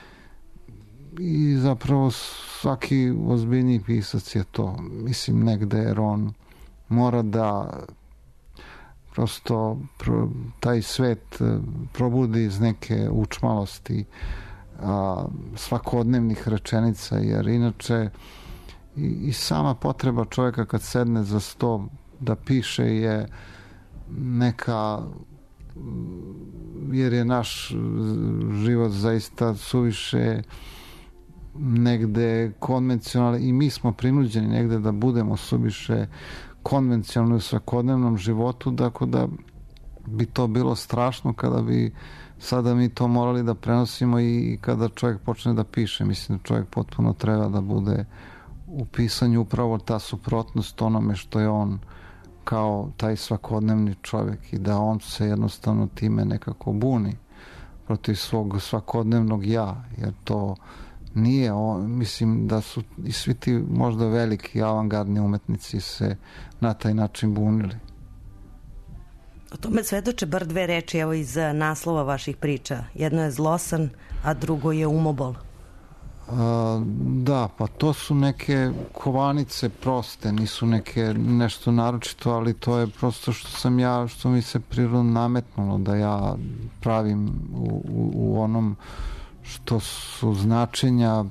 i zapravo svaki ozbiljni pisac je to, mislim, negde, jer on mora da prosto pro, taj svet probudi iz neke učmalosti, a, svakodnevnih rečenica, jer inače i, i sama potreba čovjeka kad sedne za sto da piše je neka, jer je naš život zaista suviše negde konvencionalno i mi smo prinuđeni negde da budemo suviše konvencionalni u svakodnevnom životu, tako da bi to bilo strašno kada bi sada mi to morali da prenosimo i kada čovjek počne da piše. Mislim da čovjek potpuno treba da bude u pisanju upravo ta suprotnost onome što je on kao taj svakodnevni čovjek i da on se jednostavno time nekako buni protiv svog svakodnevnog ja, jer to nije, on, mislim da su i svi ti možda veliki avangardni umetnici se na taj način bunili. O tome svedoče bar dve reči, evo, iz naslova vaših priča. Jedno je zlosan, a drugo je umobol. A, da, pa to su neke kovanice proste, nisu neke nešto naročito, ali to je prosto što sam ja, što mi se prirodno nametnulo da ja pravim u, u, u onom što su značenja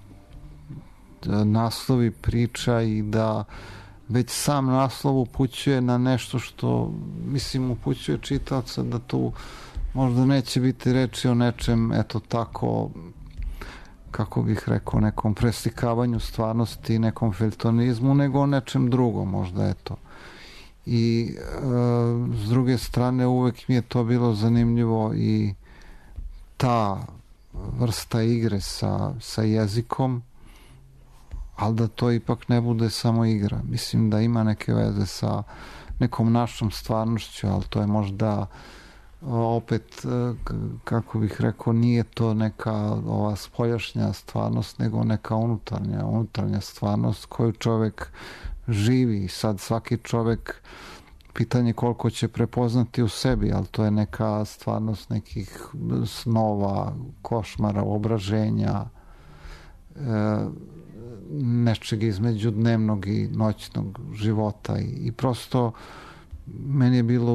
naslovi priča i da već sam naslov upućuje na nešto što, mislim, upućuje čitaoca da tu možda neće biti reči o nečem, eto tako, kako bih rekao, nekom preslikavanju stvarnosti, nekom feltonizmu, nego o nečem drugom, možda, eto. I e, s druge strane uvek mi je to bilo zanimljivo i ta vrsta igre sa, sa jezikom, ali da to ipak ne bude samo igra. Mislim da ima neke veze sa nekom našom stvarnošću, ali to je možda opet, kako bih rekao, nije to neka ova spoljašnja stvarnost, nego neka unutarnja, unutarnja stvarnost koju čovek živi. Sad svaki čovek, pitanje koliko će prepoznati u sebi, ali to je neka stvarnost nekih snova, košmara, obraženja, e, nečeg između dnevnog i noćnog života i, i prosto meni je bilo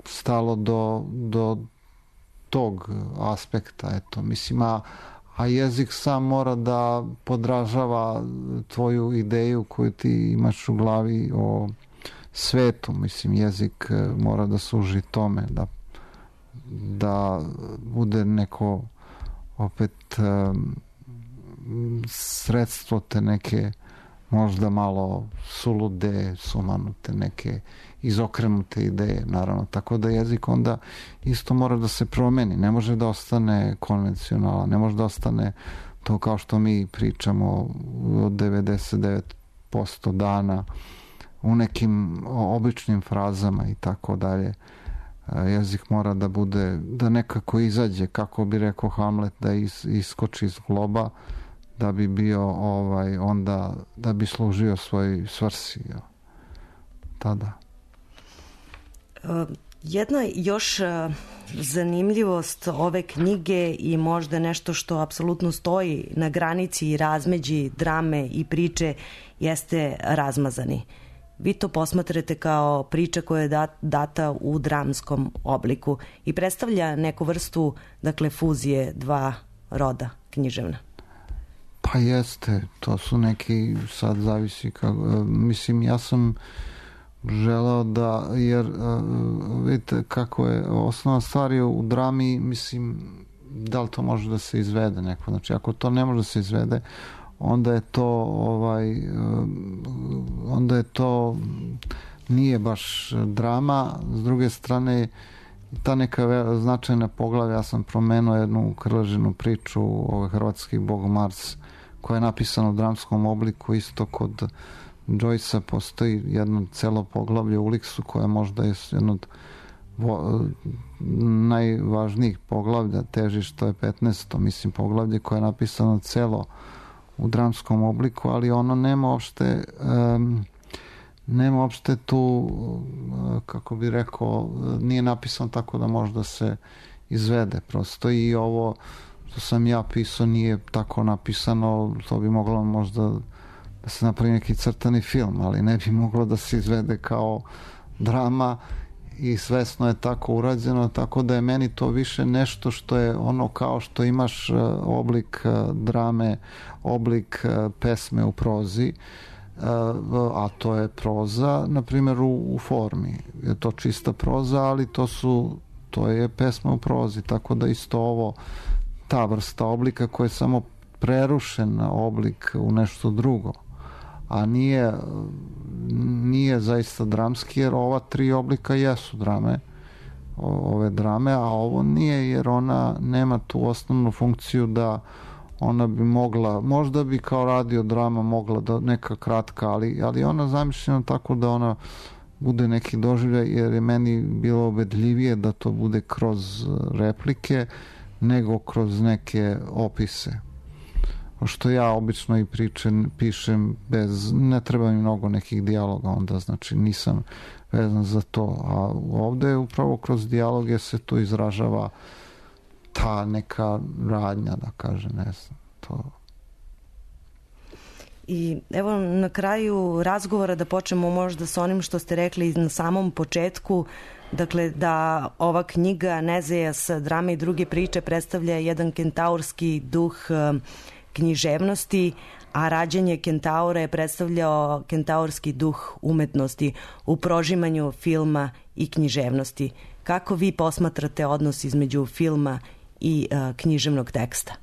stalo do, do tog aspekta, eto, mislim, a, a jezik sam mora da podražava tvoju ideju koju ti imaš u glavi o svetu, mislim, jezik mora da služi tome, da, da bude neko opet um, sredstvo te neke možda malo sulude, sumanute, neke izokrenute ideje, naravno. Tako da jezik onda isto mora da se promeni. Ne može da ostane konvencionalan, ne može da ostane to kao što mi pričamo od devedeset devet posto dana u nekim običnim frazama i tako dalje. Jezik mora da bude, da nekako izađe, kako bi rekao Hamlet, da is, iskoči iz globa, da bi bio ovaj, onda, da bi služio svoj svrsi. Jo. Tada. Jedna još zanimljivost ove knjige i možda nešto što apsolutno stoji na granici i razmeđi drame i priče jeste Razmazani. Vi to posmatrate kao priča koja je data u dramskom obliku i predstavlja neku vrstu, dakle, fuzije dva roda književna. Pa jeste, to su neki, sad zavisi kako, mislim, ja sam želeo da, jer vidite kako je osnovna stvar je u drami, mislim, da li to može da se izvede neko, znači ako to ne može da se izvede, onda je to ovaj onda je to nije baš drama. S druge strane, ta neka značajna poglavlja, ja sam promenuo jednu krležinu priču o hrvatski bog Mars koja je napisana u dramskom obliku, isto kod Joycea postoji jedno celo poglavlje u Uliksu koje možda je jedno od najvažnijih poglavlja, težište je petnaesto, mislim, poglavlje koje je napisano celo u dramskom obliku, ali ono nema uopšte um, nema uopšte tu, kako bi rekao, nije napisano tako da može da se izvede prosto, i ovo što sam ja pisao nije tako napisano, to bi moglo možda da se napravi neki crtani film, ali ne bi moglo da se izvede kao drama i svesno je tako urađeno, tako da je meni to više nešto što je ono kao što imaš oblik drame, oblik pesme u prozi, a to je proza, na primjer u, u formi. Je to čista proza, ali to su to je pesma u prozi, tako da isto ovo, ta vrsta oblika koja je samo prerušen oblik u nešto drugo, a nije nije zaista dramski, jer ova tri oblika jesu drame, ove drame, a ovo nije, jer ona nema tu osnovnu funkciju da ona bi mogla, možda bi kao radio drama mogla da neka kratka, ali, ali ona zamišljena tako da ona bude neki doživljaj, jer je meni bilo ubedljivije da to bude kroz replike nego kroz neke opise. Što ja obično i pričem, pišem bez, ne treba mi mnogo nekih dijaloga onda, znači nisam vezan za to, a ovde upravo kroz dijaloge se to izražava ta neka radnja, da kaže, ne znam, to. I evo na kraju razgovora da počnemo možda sa onim što ste rekli na samom početku, dakle da ova knjiga Nezejas, drame i druge priče predstavlja jedan kentaurski duh književnosti, a rađanje kentaura je predstavljao kentaurski duh umetnosti u prožimanju filma i književnosti. Kako vi posmatrate odnos između filma i uh, književnog teksta?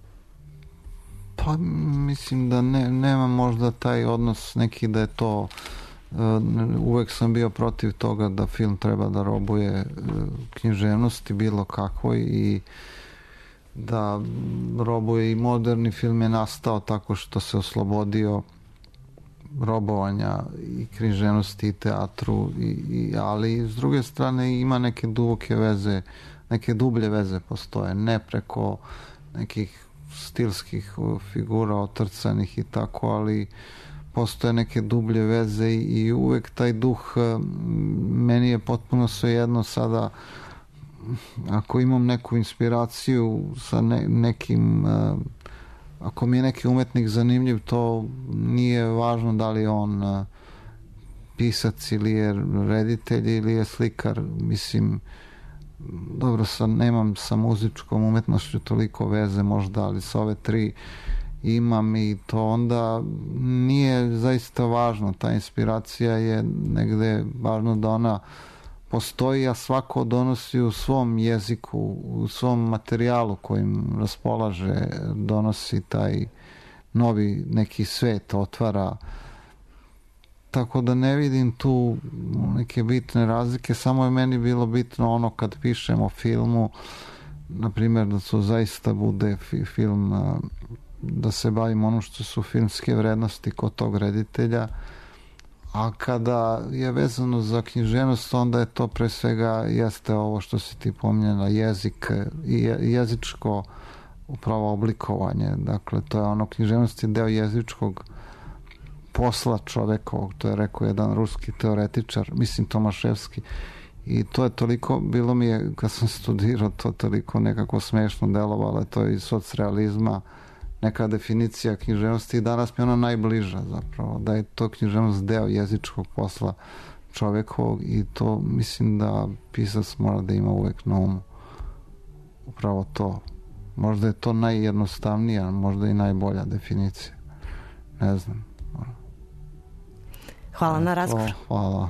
Pa mislim da ne, nema možda taj odnos neki da je to uh, uvek sam bio protiv toga da film treba da robuje uh, književnosti bilo kakvoj, i da robuje i moderni film je nastao tako što se oslobodio robovanja i književnosti i teatru, i, i, ali s druge strane ima neke duboke veze, neke dublje veze postoje, ne preko nekih stilskih figura otrcanih i tako, ali postoje neke dublje veze i, i uvek taj duh, meni je potpuno svejedno sada ako imam neku inspiraciju sa ne, nekim uh, ako mi je neki umetnik zanimljiv, to nije važno da li on uh, pisac ili je reditelj ili je slikar. Mislim, dobro, sad nemam sa muzičkom umetnošću toliko veze možda, ali sa ove tri imam i to onda nije zaista važno. Ta inspiracija je negde važno da ona postoji, a svako donosi u svom jeziku, u svom materijalu kojim raspolaže, donosi taj novi neki svet, otvara. Tako da ne vidim tu neke bitne razlike, samo je meni bilo bitno ono kad pišem o filmu, na primjer da to zaista bude film, da se bavim ono što su filmske vrednosti kod tog reditelja, a kada je vezano za književnost, onda je to pre svega jeste ovo što si ti pominjala, jezik i jezičko upravo oblikovanje. Dakle, to je ono, književnost je deo jezičkog posla čovekovog, to je rekao jedan ruski teoretičar, mislim Tomaševski, i to je toliko, bilo mi je kad sam studirao to toliko nekako smešno delovalo, to je iz socrealizma neka definicija književnosti i danas mi je ona najbliža zapravo, da je to književnost deo jezičkog posla čovekovog i to mislim da pisac mora da ima uvek na umu upravo to. Možda je to najjednostavnija, možda i najbolja definicija. Ne znam. Hvala na razgovor. Hvala.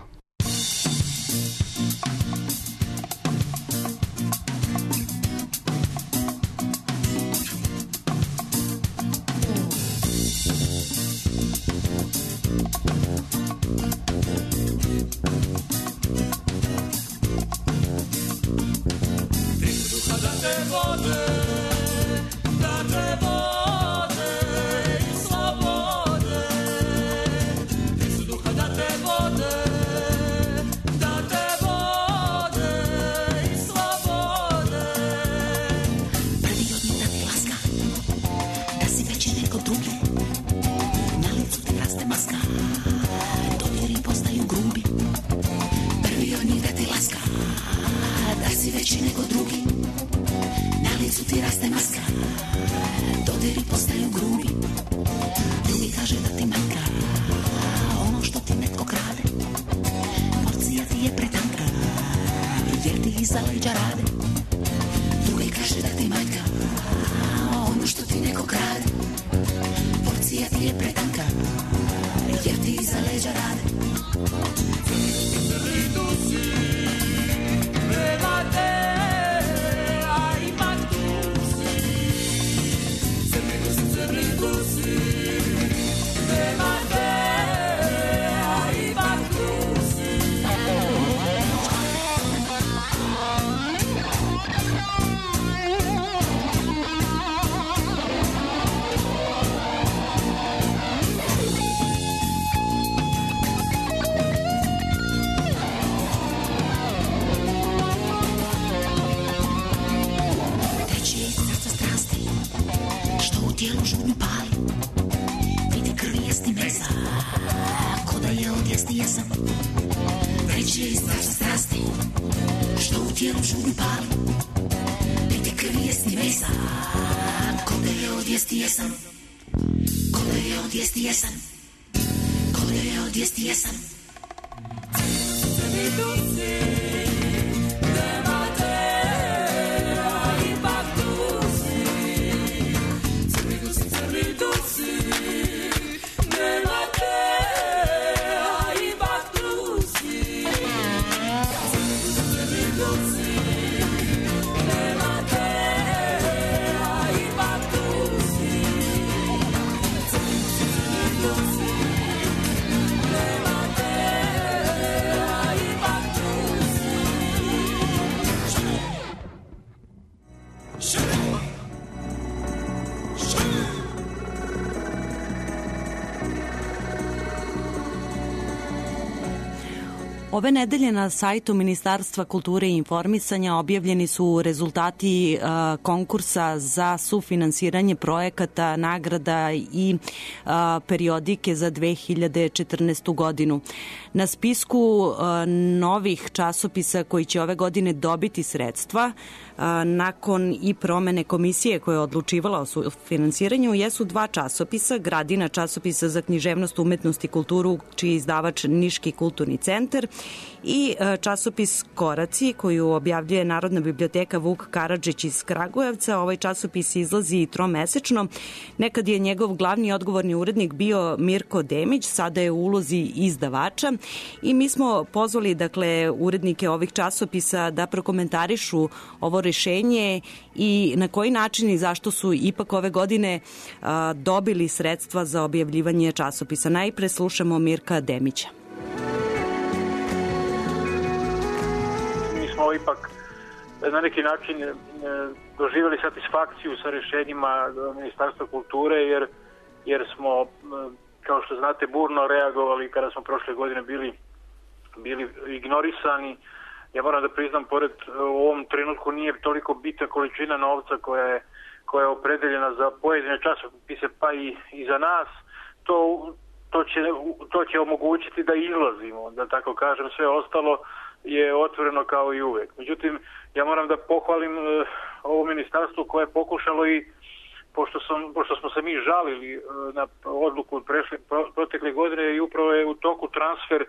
Ove nedelje na sajtu Ministarstva kulture i informisanja objavljeni su rezultati a, konkursa za sufinansiranje projekata, nagrada i a, periodike za dve hiljade četrnaestu godinu. Na spisku a, novih časopisa koji će ove godine dobiti sredstva nakon i promene komisije koja je odlučivala o finansiranju jesu dva časopisa, Gradina časopisa za književnost, umetnost i kulturu, čiji je izdavač Niški kulturni centar, i časopis Koraci, koju objavljuje Narodna biblioteka Vuk Karadžić iz Kragujevca. Ovaj časopis izlazi tromesečno. Nekad je njegov glavni odgovorni urednik bio Mirko Demić, sada je u ulozi izdavača i mi smo pozvali dakle urednike ovih časopisa da prokomentarišu ovo rešenje i na koji način i zašto su ipak ove godine a, dobili sredstva za objavljivanje časopisa. Najpre slušamo Mirka Demića. Mi smo ipak na neki način doživjeli satisfakciju sa rešenjima Ministarstva kulture jer, jer smo, kao što znate, burno reagovali kada smo prošle godine bili, bili ignorisani. Ja moram da priznam, pored u ovom trenutku nije toliko bitna količina novca koja je, koja je opredeljena za pojedine časopise, pa i, i za nas. To, to, će, to će omogućiti da izlazimo, da tako kažem. Sve ostalo je otvoreno kao i uvek. Međutim, ja moram da pohvalim uh, ovo ministarstvo koje je pokušalo i pošto, sam, pošto smo se mi žalili uh, na odluku prešle, pro, protekle godine i upravo je u toku transfer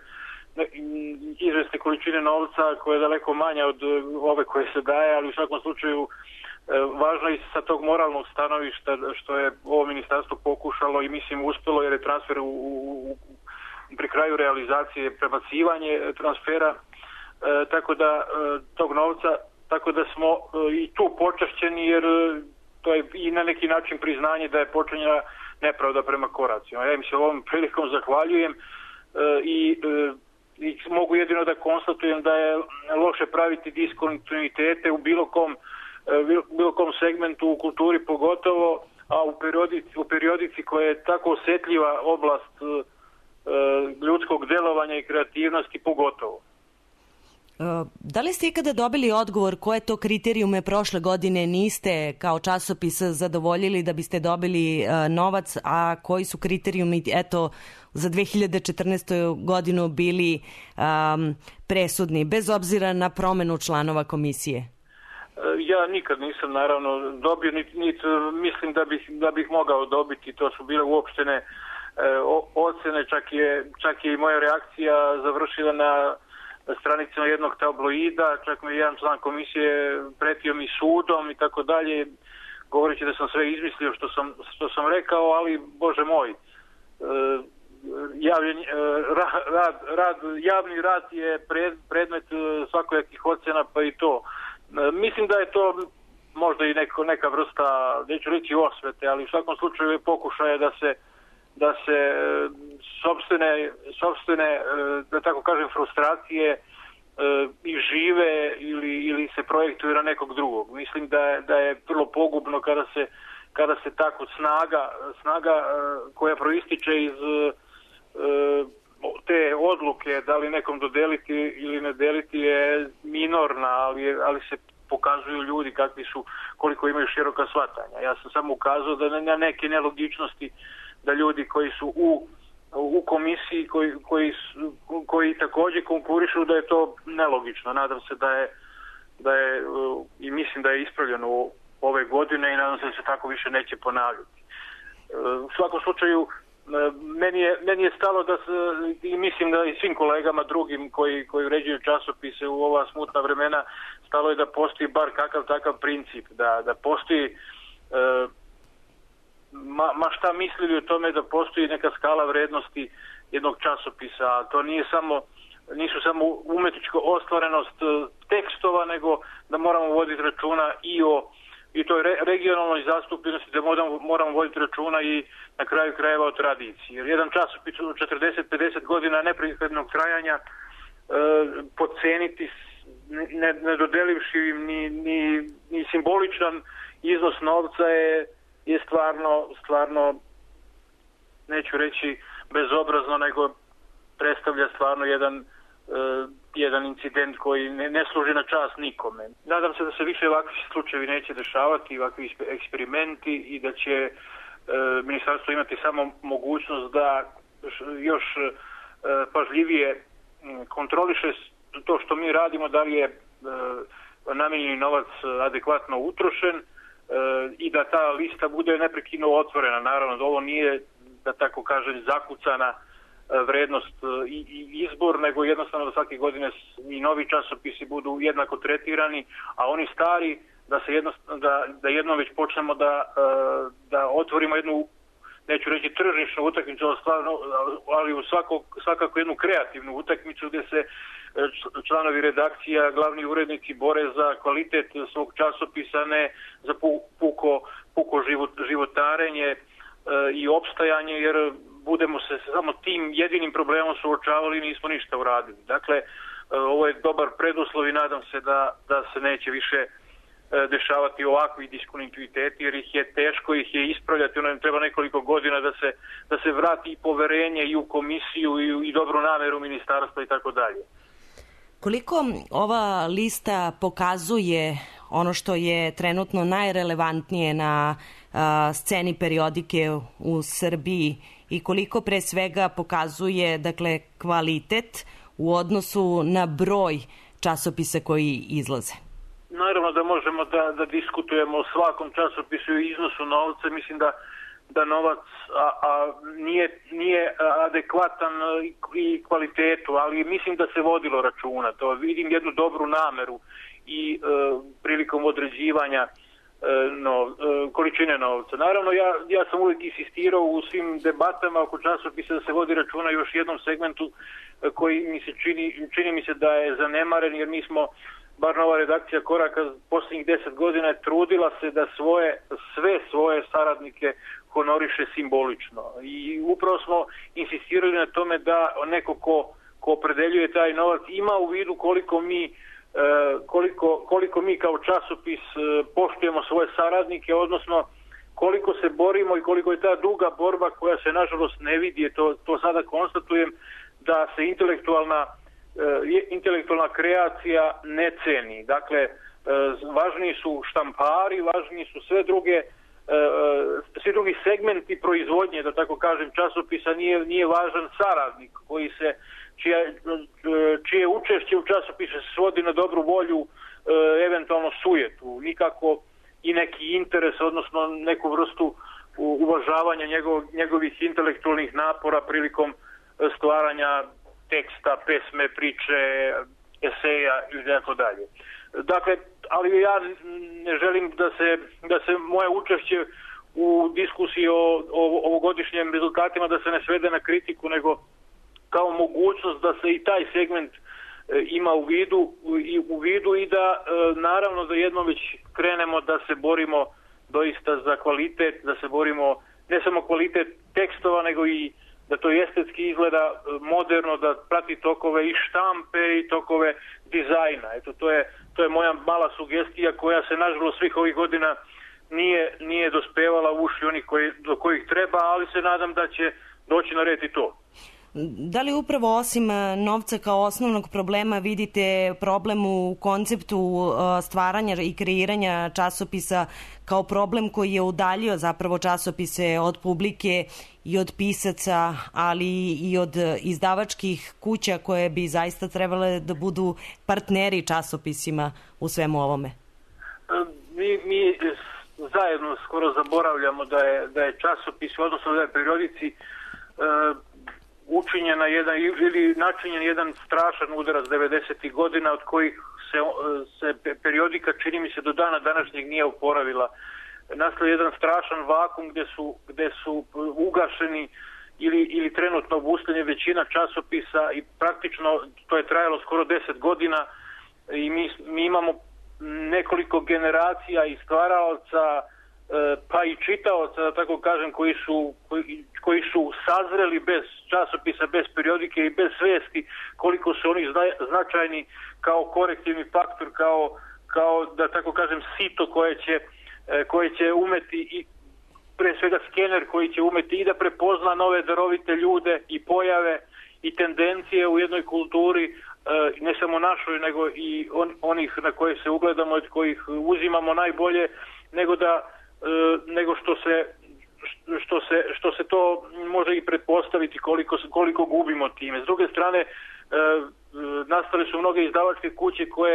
izvesne količine novca koja je daleko manja od ove koje se daje, ali u svakom slučaju važno i sa tog moralnog stanovišta što je ovo ministarstvo pokušalo i mislim uspelo jer je transfer u, u, u pri kraju realizacije prebacivanje transfera e, tako da e, tog novca, tako da smo e, i tu počašćeni jer e, to je i na neki način priznanje da je počinjena nepravda prema Koracima. Ja im se ovom prilikom zahvaljujem e, i e, i mogu jedino da konstatujem da je loše praviti diskontinuitete u bilo kom, bilo kom segmentu u kulturi pogotovo, a u periodici, u periodici koja je tako osetljiva oblast e, ljudskog delovanja i kreativnosti pogotovo. Da li ste ikada dobili odgovor koje to kriterijume prošle godine niste kao časopis zadovoljili da biste dobili novac, a koji su kriterijumi eto za dve hiljade četrnaestu. godinu bili um, presudni, bez obzira na promenu članova komisije? Ja nikad nisam naravno dobio, niti nit, mislim da bih, da bih mogao dobiti, to su bile uopštene e, ocene, čak je, čak je i moja reakcija završila na stranicama jednog tabloida, čak mi jedan član komisije pretio mi sudom i tako dalje, govoreći da sam sve izmislio što sam, što sam rekao, ali Bože moj, e, javljen, rad, rad, javni rad je pred, predmet svakojakih ocena, pa i to. Mislim da je to možda i neko, neka vrsta, neću reći osvete, ali u svakom slučaju je pokušaje da se da se sopstvene, sopstvene, da tako kažem, frustracije i žive ili, ili se projektuju na nekog drugog. Mislim da je, da je vrlo pogubno kada se, kada se tako snaga, snaga koja proističe iz te odluke da li nekom dodeliti ili ne deliti je minorna, ali, ali se pokazuju ljudi kakvi su, koliko imaju široka shvatanja. Ja sam samo ukazao da na neke nelogičnosti da ljudi koji su u, u komisiji, koji, koji, koji takođe konkurišu, da je to nelogično. Nadam se da je, da je i mislim da je ispravljeno ove godine i nadam se da se tako više neće ponavljati. U svakom slučaju, meni je, meni je stalo da se, i mislim da i svim kolegama drugim koji, koji uređuju časopise u ova smutna vremena, stalo je da postoji bar kakav takav princip, da, da postoji Ma, ma šta mislili o tome da postoji neka skala vrednosti jednog časopisa, a to nije samo, nisu samo umetnička ostvarenost tekstova, nego da moramo voditi računa i o i toj re, regionalnoj zastupljenosti, da moramo, moramo voditi računa i na kraju krajeva o tradiciji. Jer jedan časopis od četrdeset do pedeset godina neprikladnog trajanja e, podceniti ne, ne dodelivši im ni, ni, ni simboličan iznos novca je je stvarno, stvarno, neću reći bezobrazno, nego predstavlja stvarno jedan, uh, jedan incident koji ne, ne služi na čast nikome. Nadam se da se više ovakvi slučajevi neće dešavati, ovakvi eksperimenti i da će uh, ministarstvo imati samo mogućnost da još uh, pažljivije kontroliše to što mi radimo, da li je uh, namijenjeni novac adekvatno utrošen i da ta lista bude neprekidno otvorena. Naravno da ovo nije, da tako kažem, zakucana vrednost i izbor, nego jednostavno da svake godine i novi časopisi budu jednako tretirani, a oni stari da se jedno, da, da jednom već počnemo da, da otvorimo jednu, neću reći tržišnu utakmicu, ali u svako, svakako jednu kreativnu utakmicu gdje se članovi redakcija, glavni urednici bore za kvalitet svog časopisa, ne za puko, puko život, životarenje i opstajanje, jer budemo se samo tim jedinim problemom suočavali i nismo ništa uradili. Dakle, ovo je dobar preduslov i nadam se da, da se neće više dešavati ovakvi diskontinuiteti, jer ih je teško ih je ispravljati, ono im treba nekoliko godina da se, da se vrati i poverenje i u komisiju i, u, i dobru nameru ministarstva i tako dalje. Koliko ova lista pokazuje ono što je trenutno najrelevantnije na a, sceni periodike u Srbiji i koliko pre svega pokazuje, dakle, kvalitet u odnosu na broj časopisa koji izlaze? Naravno da možemo da, da diskutujemo o svakom časopisu i iznosu novca. Mislim da, da novac a, a nije, nije adekvatan i kvalitetu, ali mislim da se vodilo računa. To vidim jednu dobru nameru i e, prilikom određivanja e, no, e, količine novca. Naravno, ja, ja sam uvijek insistirao u svim debatama oko časopisa da se vodi računa još jednom segmentu e, koji mi se čini, čini mi se da je zanemaren, jer mi smo, bar nova redakcija Koraka, posljednjih deset godina je trudila se da svoje, sve svoje saradnike honoriše simbolično. I upravo smo insistirali na tome da neko ko, ko opredeljuje taj novac ima u vidu koliko mi koliko, koliko mi kao časopis poštujemo svoje saradnike, odnosno koliko se borimo i koliko je ta duga borba koja se nažalost ne vidi, to, to sada konstatujem, da se intelektualna intelektualna kreacija ne ceni. Dakle, važniji su štampari, važniji su sve druge svi drugi segmenti proizvodnje, da tako kažem, časopisa, nije, nije važan saradnik koji se čije, čije učešće u časopisu se svodi na dobru volju, eventualno sujetu, nikako i neki interes, odnosno neku vrstu uvažavanja njegov, njegovih intelektualnih napora prilikom stvaranja teksta, pesme, priče, eseja i tako dalje. Dakle, ali ja ne želim da se, da se moje učešće u diskusiji o, o ovogodišnjem rezultatima da se ne svede na kritiku, nego kao mogućnost da se i taj segment e, ima u vidu, i, u vidu i da e, naravno da jednom već krenemo da se borimo doista za kvalitet, da se borimo ne samo kvalitet tekstova, nego i da to estetski izgleda moderno, da prati tokove i štampe i tokove dizajna. Eto, to je, to je moja mala sugestija koja se nažalost svih ovih godina nije, nije dospevala u uši onih koji, do kojih treba, ali se nadam da će doći na red i to. Da li upravo osim novca kao osnovnog problema vidite problem u konceptu stvaranja i kreiranja časopisa kao problem koji je udaljio zapravo časopise od publike i od pisaca, ali i od izdavačkih kuća koje bi zaista trebale da budu partneri časopisima u svemu ovome? Mi, mi zajedno skoro zaboravljamo da je, da je časopis, odnosno da je periodici učinjena jedan ili načinjen jedan strašan udarac devedesetih godina od kojih se, se periodika, čini mi se, do dana današnjeg nije oporavila. Nastao je jedan strašan vakum gdje su, gdje su ugašeni ili, ili trenutno obustavljeni većina časopisa i praktično to je trajalo skoro deset godina i mi, mi imamo nekoliko generacija i stvaraoca pa i čitaoca, da tako kažem, koji su, koji, koji su sazreli bez časopisa, bez periodike i bez svesti koliko su oni zna, značajni kao korektivni faktor, kao, kao da tako kažem sito koje će, koje će umeti i pre svega skener koji će umeti i da prepozna nove darovite ljude i pojave i tendencije u jednoj kulturi, ne samo našoj, nego i on, onih na koje se ugledamo, od kojih uzimamo najbolje, nego da nego što se što se što se to može i pretpostaviti koliko koliko gubimo time. S druge strane, nastale su mnoge izdavačke kuće koje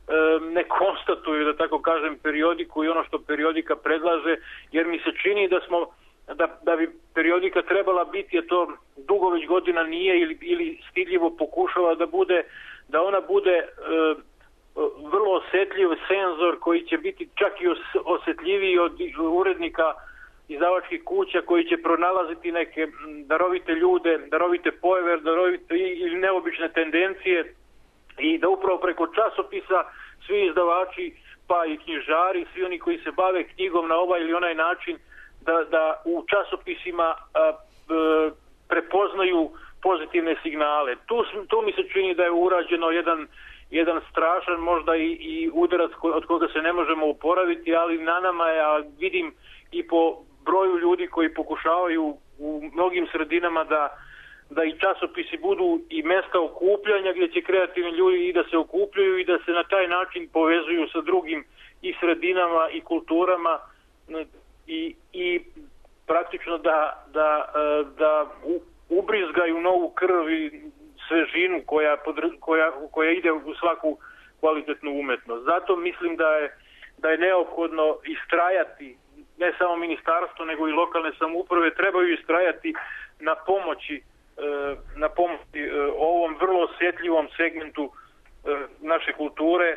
ne konstatuju, da tako kažem, periodiku i ono što periodika predlaže, jer mi se čini da smo da, da bi periodika trebala biti, a to dugo već godina nije ili, ili stidljivo pokušava da bude, da ona bude e, vrlo osjetljiv senzor koji će biti čak i os, osjetljiviji od urednika izdavačkih kuća koji će pronalaziti neke darovite ljude, darovite pojave, darovite ili neobične tendencije i da upravo preko časopisa svi izdavači pa i knjižari, svi oni koji se bave knjigom na ovaj ili onaj način da, da u časopisima a, a, prepoznaju pozitivne signale. Tu, tu mi se čini da je urađeno jedan, jedan strašan možda i, i udarac od koga se ne možemo oporaviti, ali na nama je, a vidim i po broju ljudi koji pokušavaju u mnogim sredinama da, da i časopisi budu i mesta okupljanja gdje će kreativni ljudi i da se okupljaju i da se na taj način povezuju sa drugim i sredinama i kulturama i, i praktično da, da, da ubrizgaju novu krv i svežinu koja, koja, koja ide u svaku kvalitetnu umetnost. Zato mislim da je, da je neophodno istrajati, ne samo ministarstvo nego i lokalne samouprave trebaju istrajati na pomoći na pomoći ovom vrlo osjetljivom segmentu naše kulture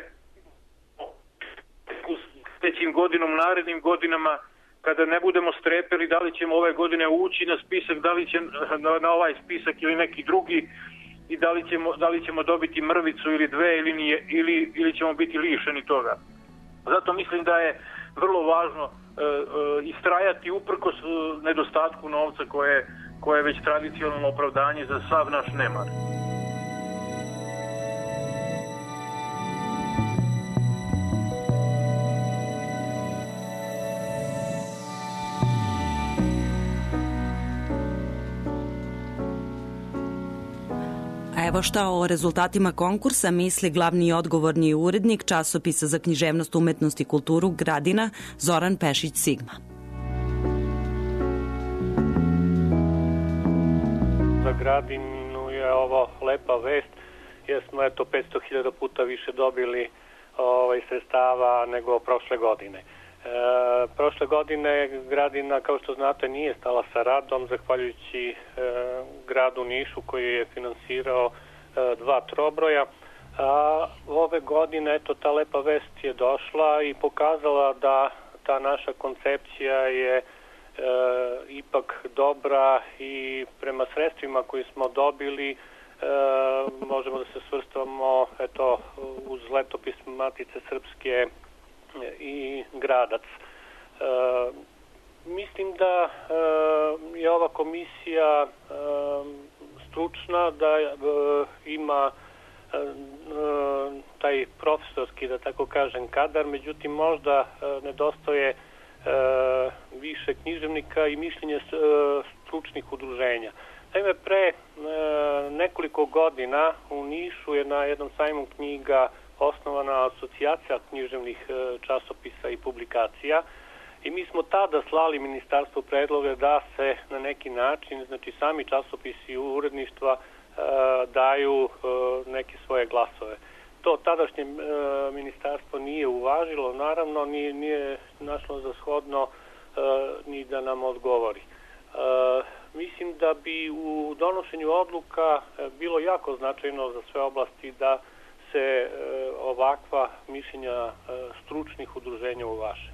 u sljedećim godinom, narednim godinama, kada ne budemo strepeli da li ćemo ove godine ući na spisak, da li će na, na ovaj spisak ili neki drugi i da li ćemo, da li ćemo dobiti mrvicu ili dve ili, nije, ili, ili ćemo biti lišeni toga. Zato mislim da je vrlo važno e, e, istrajati uprkos nedostatku novca koje, koje je već tradicionalno opravdanje za sav naš nemar. Evo šta o rezultatima konkursa misli glavni i odgovorni urednik časopisa za književnost, umetnost i kulturu Gradina, Zoran Pešić-Sigma. Za Gradinu je ovo lepa vest, jer smo eto petsto hiljada puta više dobili ovaj, sredstava nego prošle godine. E, prošle godine Gradina, kao što znate, nije stala sa radom, zahvaljujući e, gradu Nišu koji je finansirao e, dva trobroja. A ove godine, eto, ta lepa vest je došla i pokazala da ta naša koncepcija je e, ipak dobra i prema sredstvima koji smo dobili e, možemo da se svrstamo eto, uz letopis Matice Srpske i Gradac. E, mislim da e, je ova komisija e, stručna, da e, ima e, taj profesorski, da tako kažem, kadar, međutim možda e, nedostaje e, više književnika i mišljenje e, stručnih udruženja. Naime, pre e, nekoliko godina u Nišu je na jednom sajmu knjiga osnovana asocijacija književnih časopisa i publikacija i mi smo tada slali ministarstvu predloge da se na neki način, znači sami časopisi u uredništva e, daju e, neke svoje glasove. To tadašnje e, ministarstvo nije uvažilo, naravno nije, nije našlo za shodno e, ni da nam odgovori. E, mislim da bi u donošenju odluka bilo jako značajno za sve oblasti da se e, ovakva mišljenja e, stručnih udruženja uvaže.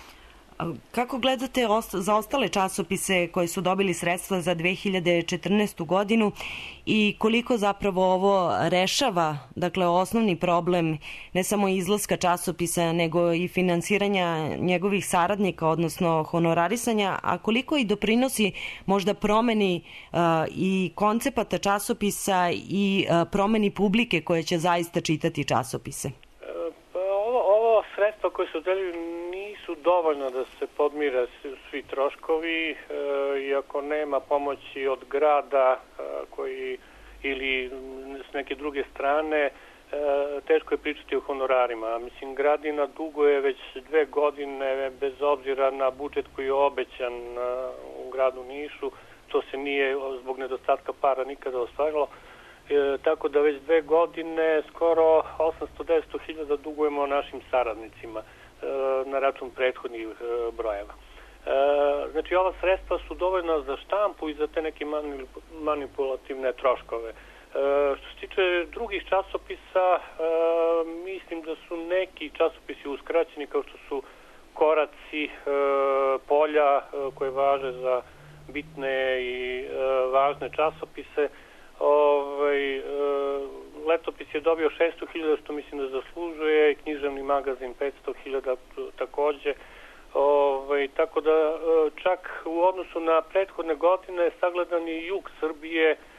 Kako gledate za ostale časopise koji su dobili sredstva za dve hiljade četrnaestu godinu i koliko zapravo ovo rešava, dakle, osnovni problem ne samo izlaska časopisa, nego i finansiranja njegovih saradnika, odnosno honorarisanja, a koliko i doprinosi možda promeni uh, i koncepata časopisa i uh, promeni publike koje će zaista čitati časopise? Pa ovo, ovo sredstva koje su delili nisu dovoljno da se podmire svi troškovi, e, iako nema pomoći od grada e, koji ili s neke druge strane, e, teško je pričati o honorarima. Mislim, Gradina duguje već dve godine bez obzira na budžet koji je obećan e, u gradu Nišu. To se nije zbog nedostatka para nikada ostvarilo. E, tako da već dve godine skoro osamsto do devetsto hiljada dugujemo našim saradnicima e, na račun prethodnih e, brojeva. E, znači ova sredstva su dovoljna za štampu i za te neke manipulativne troškove. E, što se tiče drugih časopisa, e, mislim da su neki časopisi uskraćeni kao što su Koraci, e, Polja e, koje važe za bitne i e, važne časopise. Ovaj, e, Letopis je dobio šesto hiljada, što mislim da zaslužuje, književni magazin petsto hiljada takođe. Ovaj, tako da e, čak u odnosu na prethodne godine sagledan je jug Srbije, e,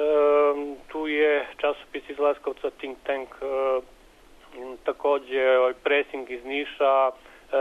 tu je časopis iz Leskovca Think Tank, e, takođe ovaj, Pressing iz Niša,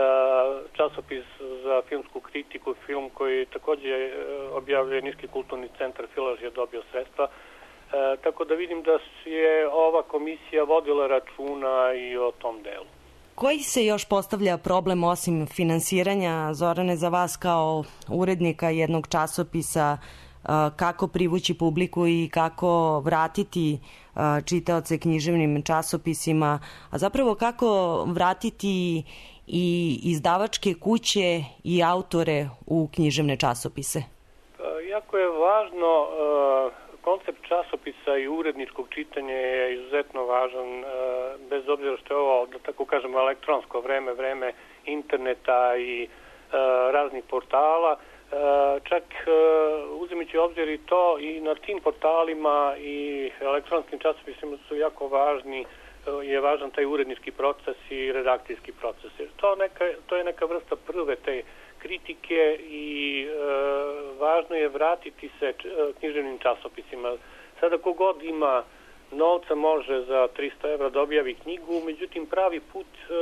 časopis za filmsku kritiku, film koji takođe objavljuje Niški kulturni centar Filaž je dobio sredstva. E, tako da vidim da je ova komisija vodila računa i o tom delu. Koji se još postavlja problem osim finansiranja, Zorane, za vas kao urednika jednog časopisa, kako privući publiku i kako vratiti čitaoce književnim časopisima, a zapravo kako vratiti i izdavačke kuće i autore u književne časopise? Jako je važno, koncept časopisa i uredničkog čitanja je izuzetno važan, bez obzira što je ovo, da tako kažemo, elektronsko vreme, vreme interneta i raznih portala. Čak uzimajući obzir i to, i na tim portalima i elektronskim časopisima su jako važni, je važan taj urednički proces i redakcijski proces. To, neka, to je neka vrsta prve te kritike i e, važno je vratiti se književnim časopisima. Sada kogod ima novca može za tristo evra da objavi knjigu, međutim pravi put e,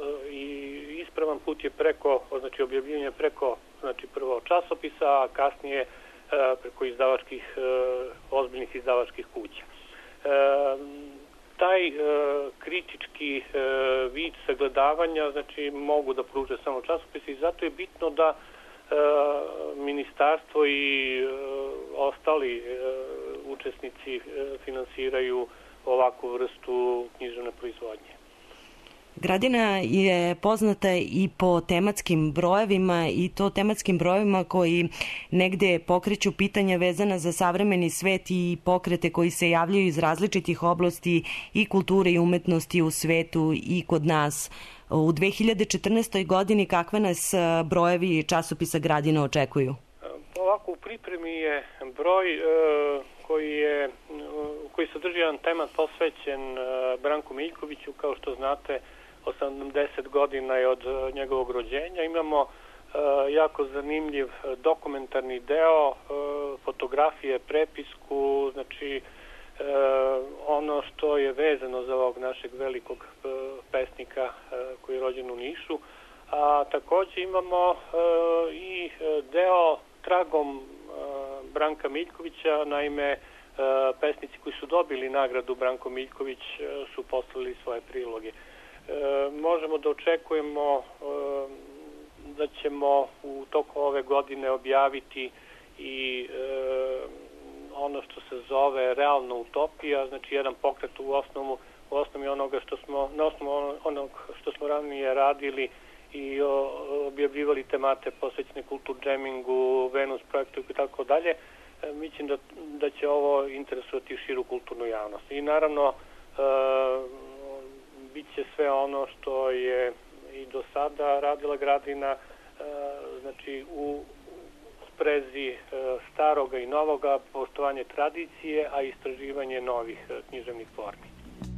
i ispravan put je preko, znači objavljivanje preko, znači prvo časopisa, a kasnije e, preko izdavačkih, e, ozbiljnih izdavačkih kuća. E, taj e, kritički e, vid sagledavanja, znači mogu da pruže samo časopise i zato je bitno da e, ministarstvo i e, ostali e, učesnici e, finansiraju ovakvu vrstu književne proizvodnje. Gradina je poznata i po tematskim brojevima i to tematskim brojevima koji negde pokreću pitanja vezana za savremeni svet i pokrete koji se javljaju iz različitih oblasti i kulture i umetnosti u svetu i kod nas. U dve hiljade četrnaestoj godini kakve nas brojevi časopisa Gradina očekuju? Ovako u pripremi je broj e, koji je koji sadrži jedan temat posvećen e, Branku Miljkoviću, kao što znate osamdeset godina je od njegovog rođenja. Imamo e, jako zanimljiv dokumentarni deo, e, fotografije, prepisku, znači e, ono što je vezano za ovog našeg velikog e, pesnika e, koji je rođen u Nišu. A takođe imamo e, i deo tragom e, Branka Miljkovića, naime e, pesnici koji su dobili nagradu Branko Miljković e, su poslali svoje priloge. E, možemo da očekujemo e, da ćemo u toku ove godine objaviti i e, ono što se zove realna utopija, znači jedan pokret u osnovu, u osnovi onoga što smo, na osnovu onog što smo ranije radili i o, objavljivali temate posvećene kultur džemingu, Venus projektu i tako dalje. E, mislim da, da će ovo interesovati širu kulturnu javnost. I naravno e, bit će sve ono što je i do sada radila Gradina, znači u sprezi staroga i novoga, poštovanje tradicije, a istraživanje novih književnih formi.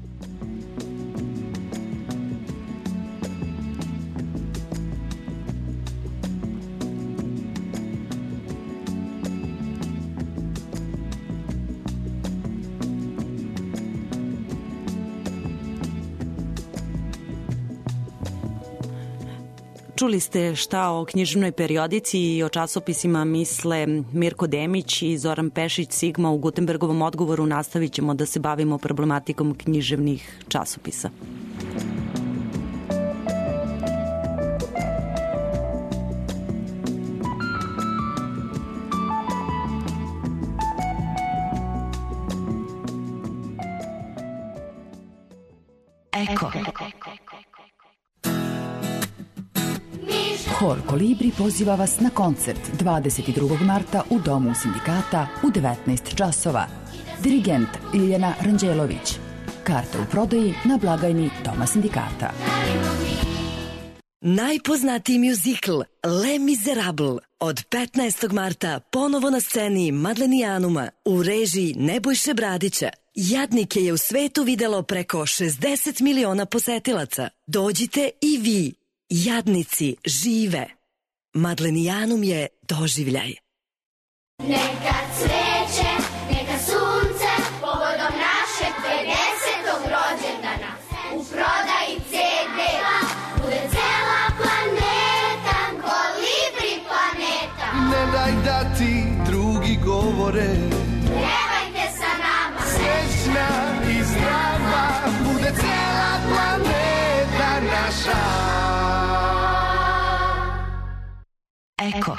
Čuli ste šta o književnoj periodici i o časopisima misle Mirko Demić i Zoran Pešić Sigma. U Gutenbergovom odgovoru nastavit ćemo da se bavimo problematikom književnih časopisa. Eko. Hor Kolibri poziva vas na koncert dvadeset drugog marta u Domu sindikata u devetnaest časova. Dirigent Ljiljana Ranđelović. Karte u prodaji na blagajni Doma sindikata. Najpoznatiji mjuzikl Les Miserables od petnaestog marta ponovo na sceni Madlenijanuma u režiji Nebojše Bradića. Jadnike je u svetu videlo preko šezdeset miliona posetilaca. Dođite i vi. Jadnici žive. Madlenijanum je doživljaj. Neka cveće, neka sunce, povodom našeg pedesetog rođendana. U prodaji ce de bude cela planeta, Kolibri planeta. Ne daj da ti drugi govore, Pjevajte sa nama, srećna i zdrava, bude cela planeta naša. Eko.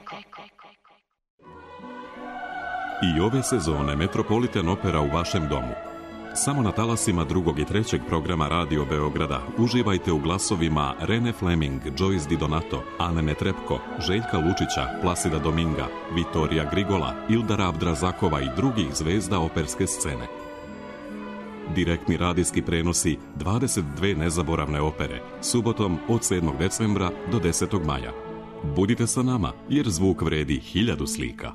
I ove sezone Metropolitan Opera u vašem domu. Samo na talasima drugog i trećeg programa Radio Beograda uživajte u glasovima Rene Fleming, Joyce Di Donato, Ane Netrepko, Željka Lučića, Plasida Dominga, Vitorija Grigola, Ildara Abdrazakova i drugih zvezda operske scene. Direktni radijski prenosi dvadeset dve nezaboravne opere, subotom od sedmog decembra do desetog maja. Budite sa nama, jer zvuk vredi hiljadu slika.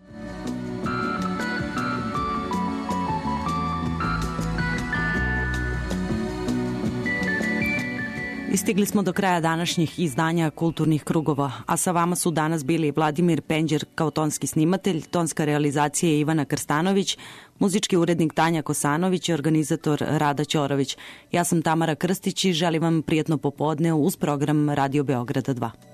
Istigli smo do kraja današnjih izdanja Kulturnih krugova, a sa vama su danas bili Vladimir Penđer kao tonski snimatelj, tonska realizacija Ivana Krstanović, muzički urednik Tanja Kosanović i organizator Rada Ćorović. Ja sam Tamara Krstić i želim vam prijatno popodne uz program Radio Beograda dva.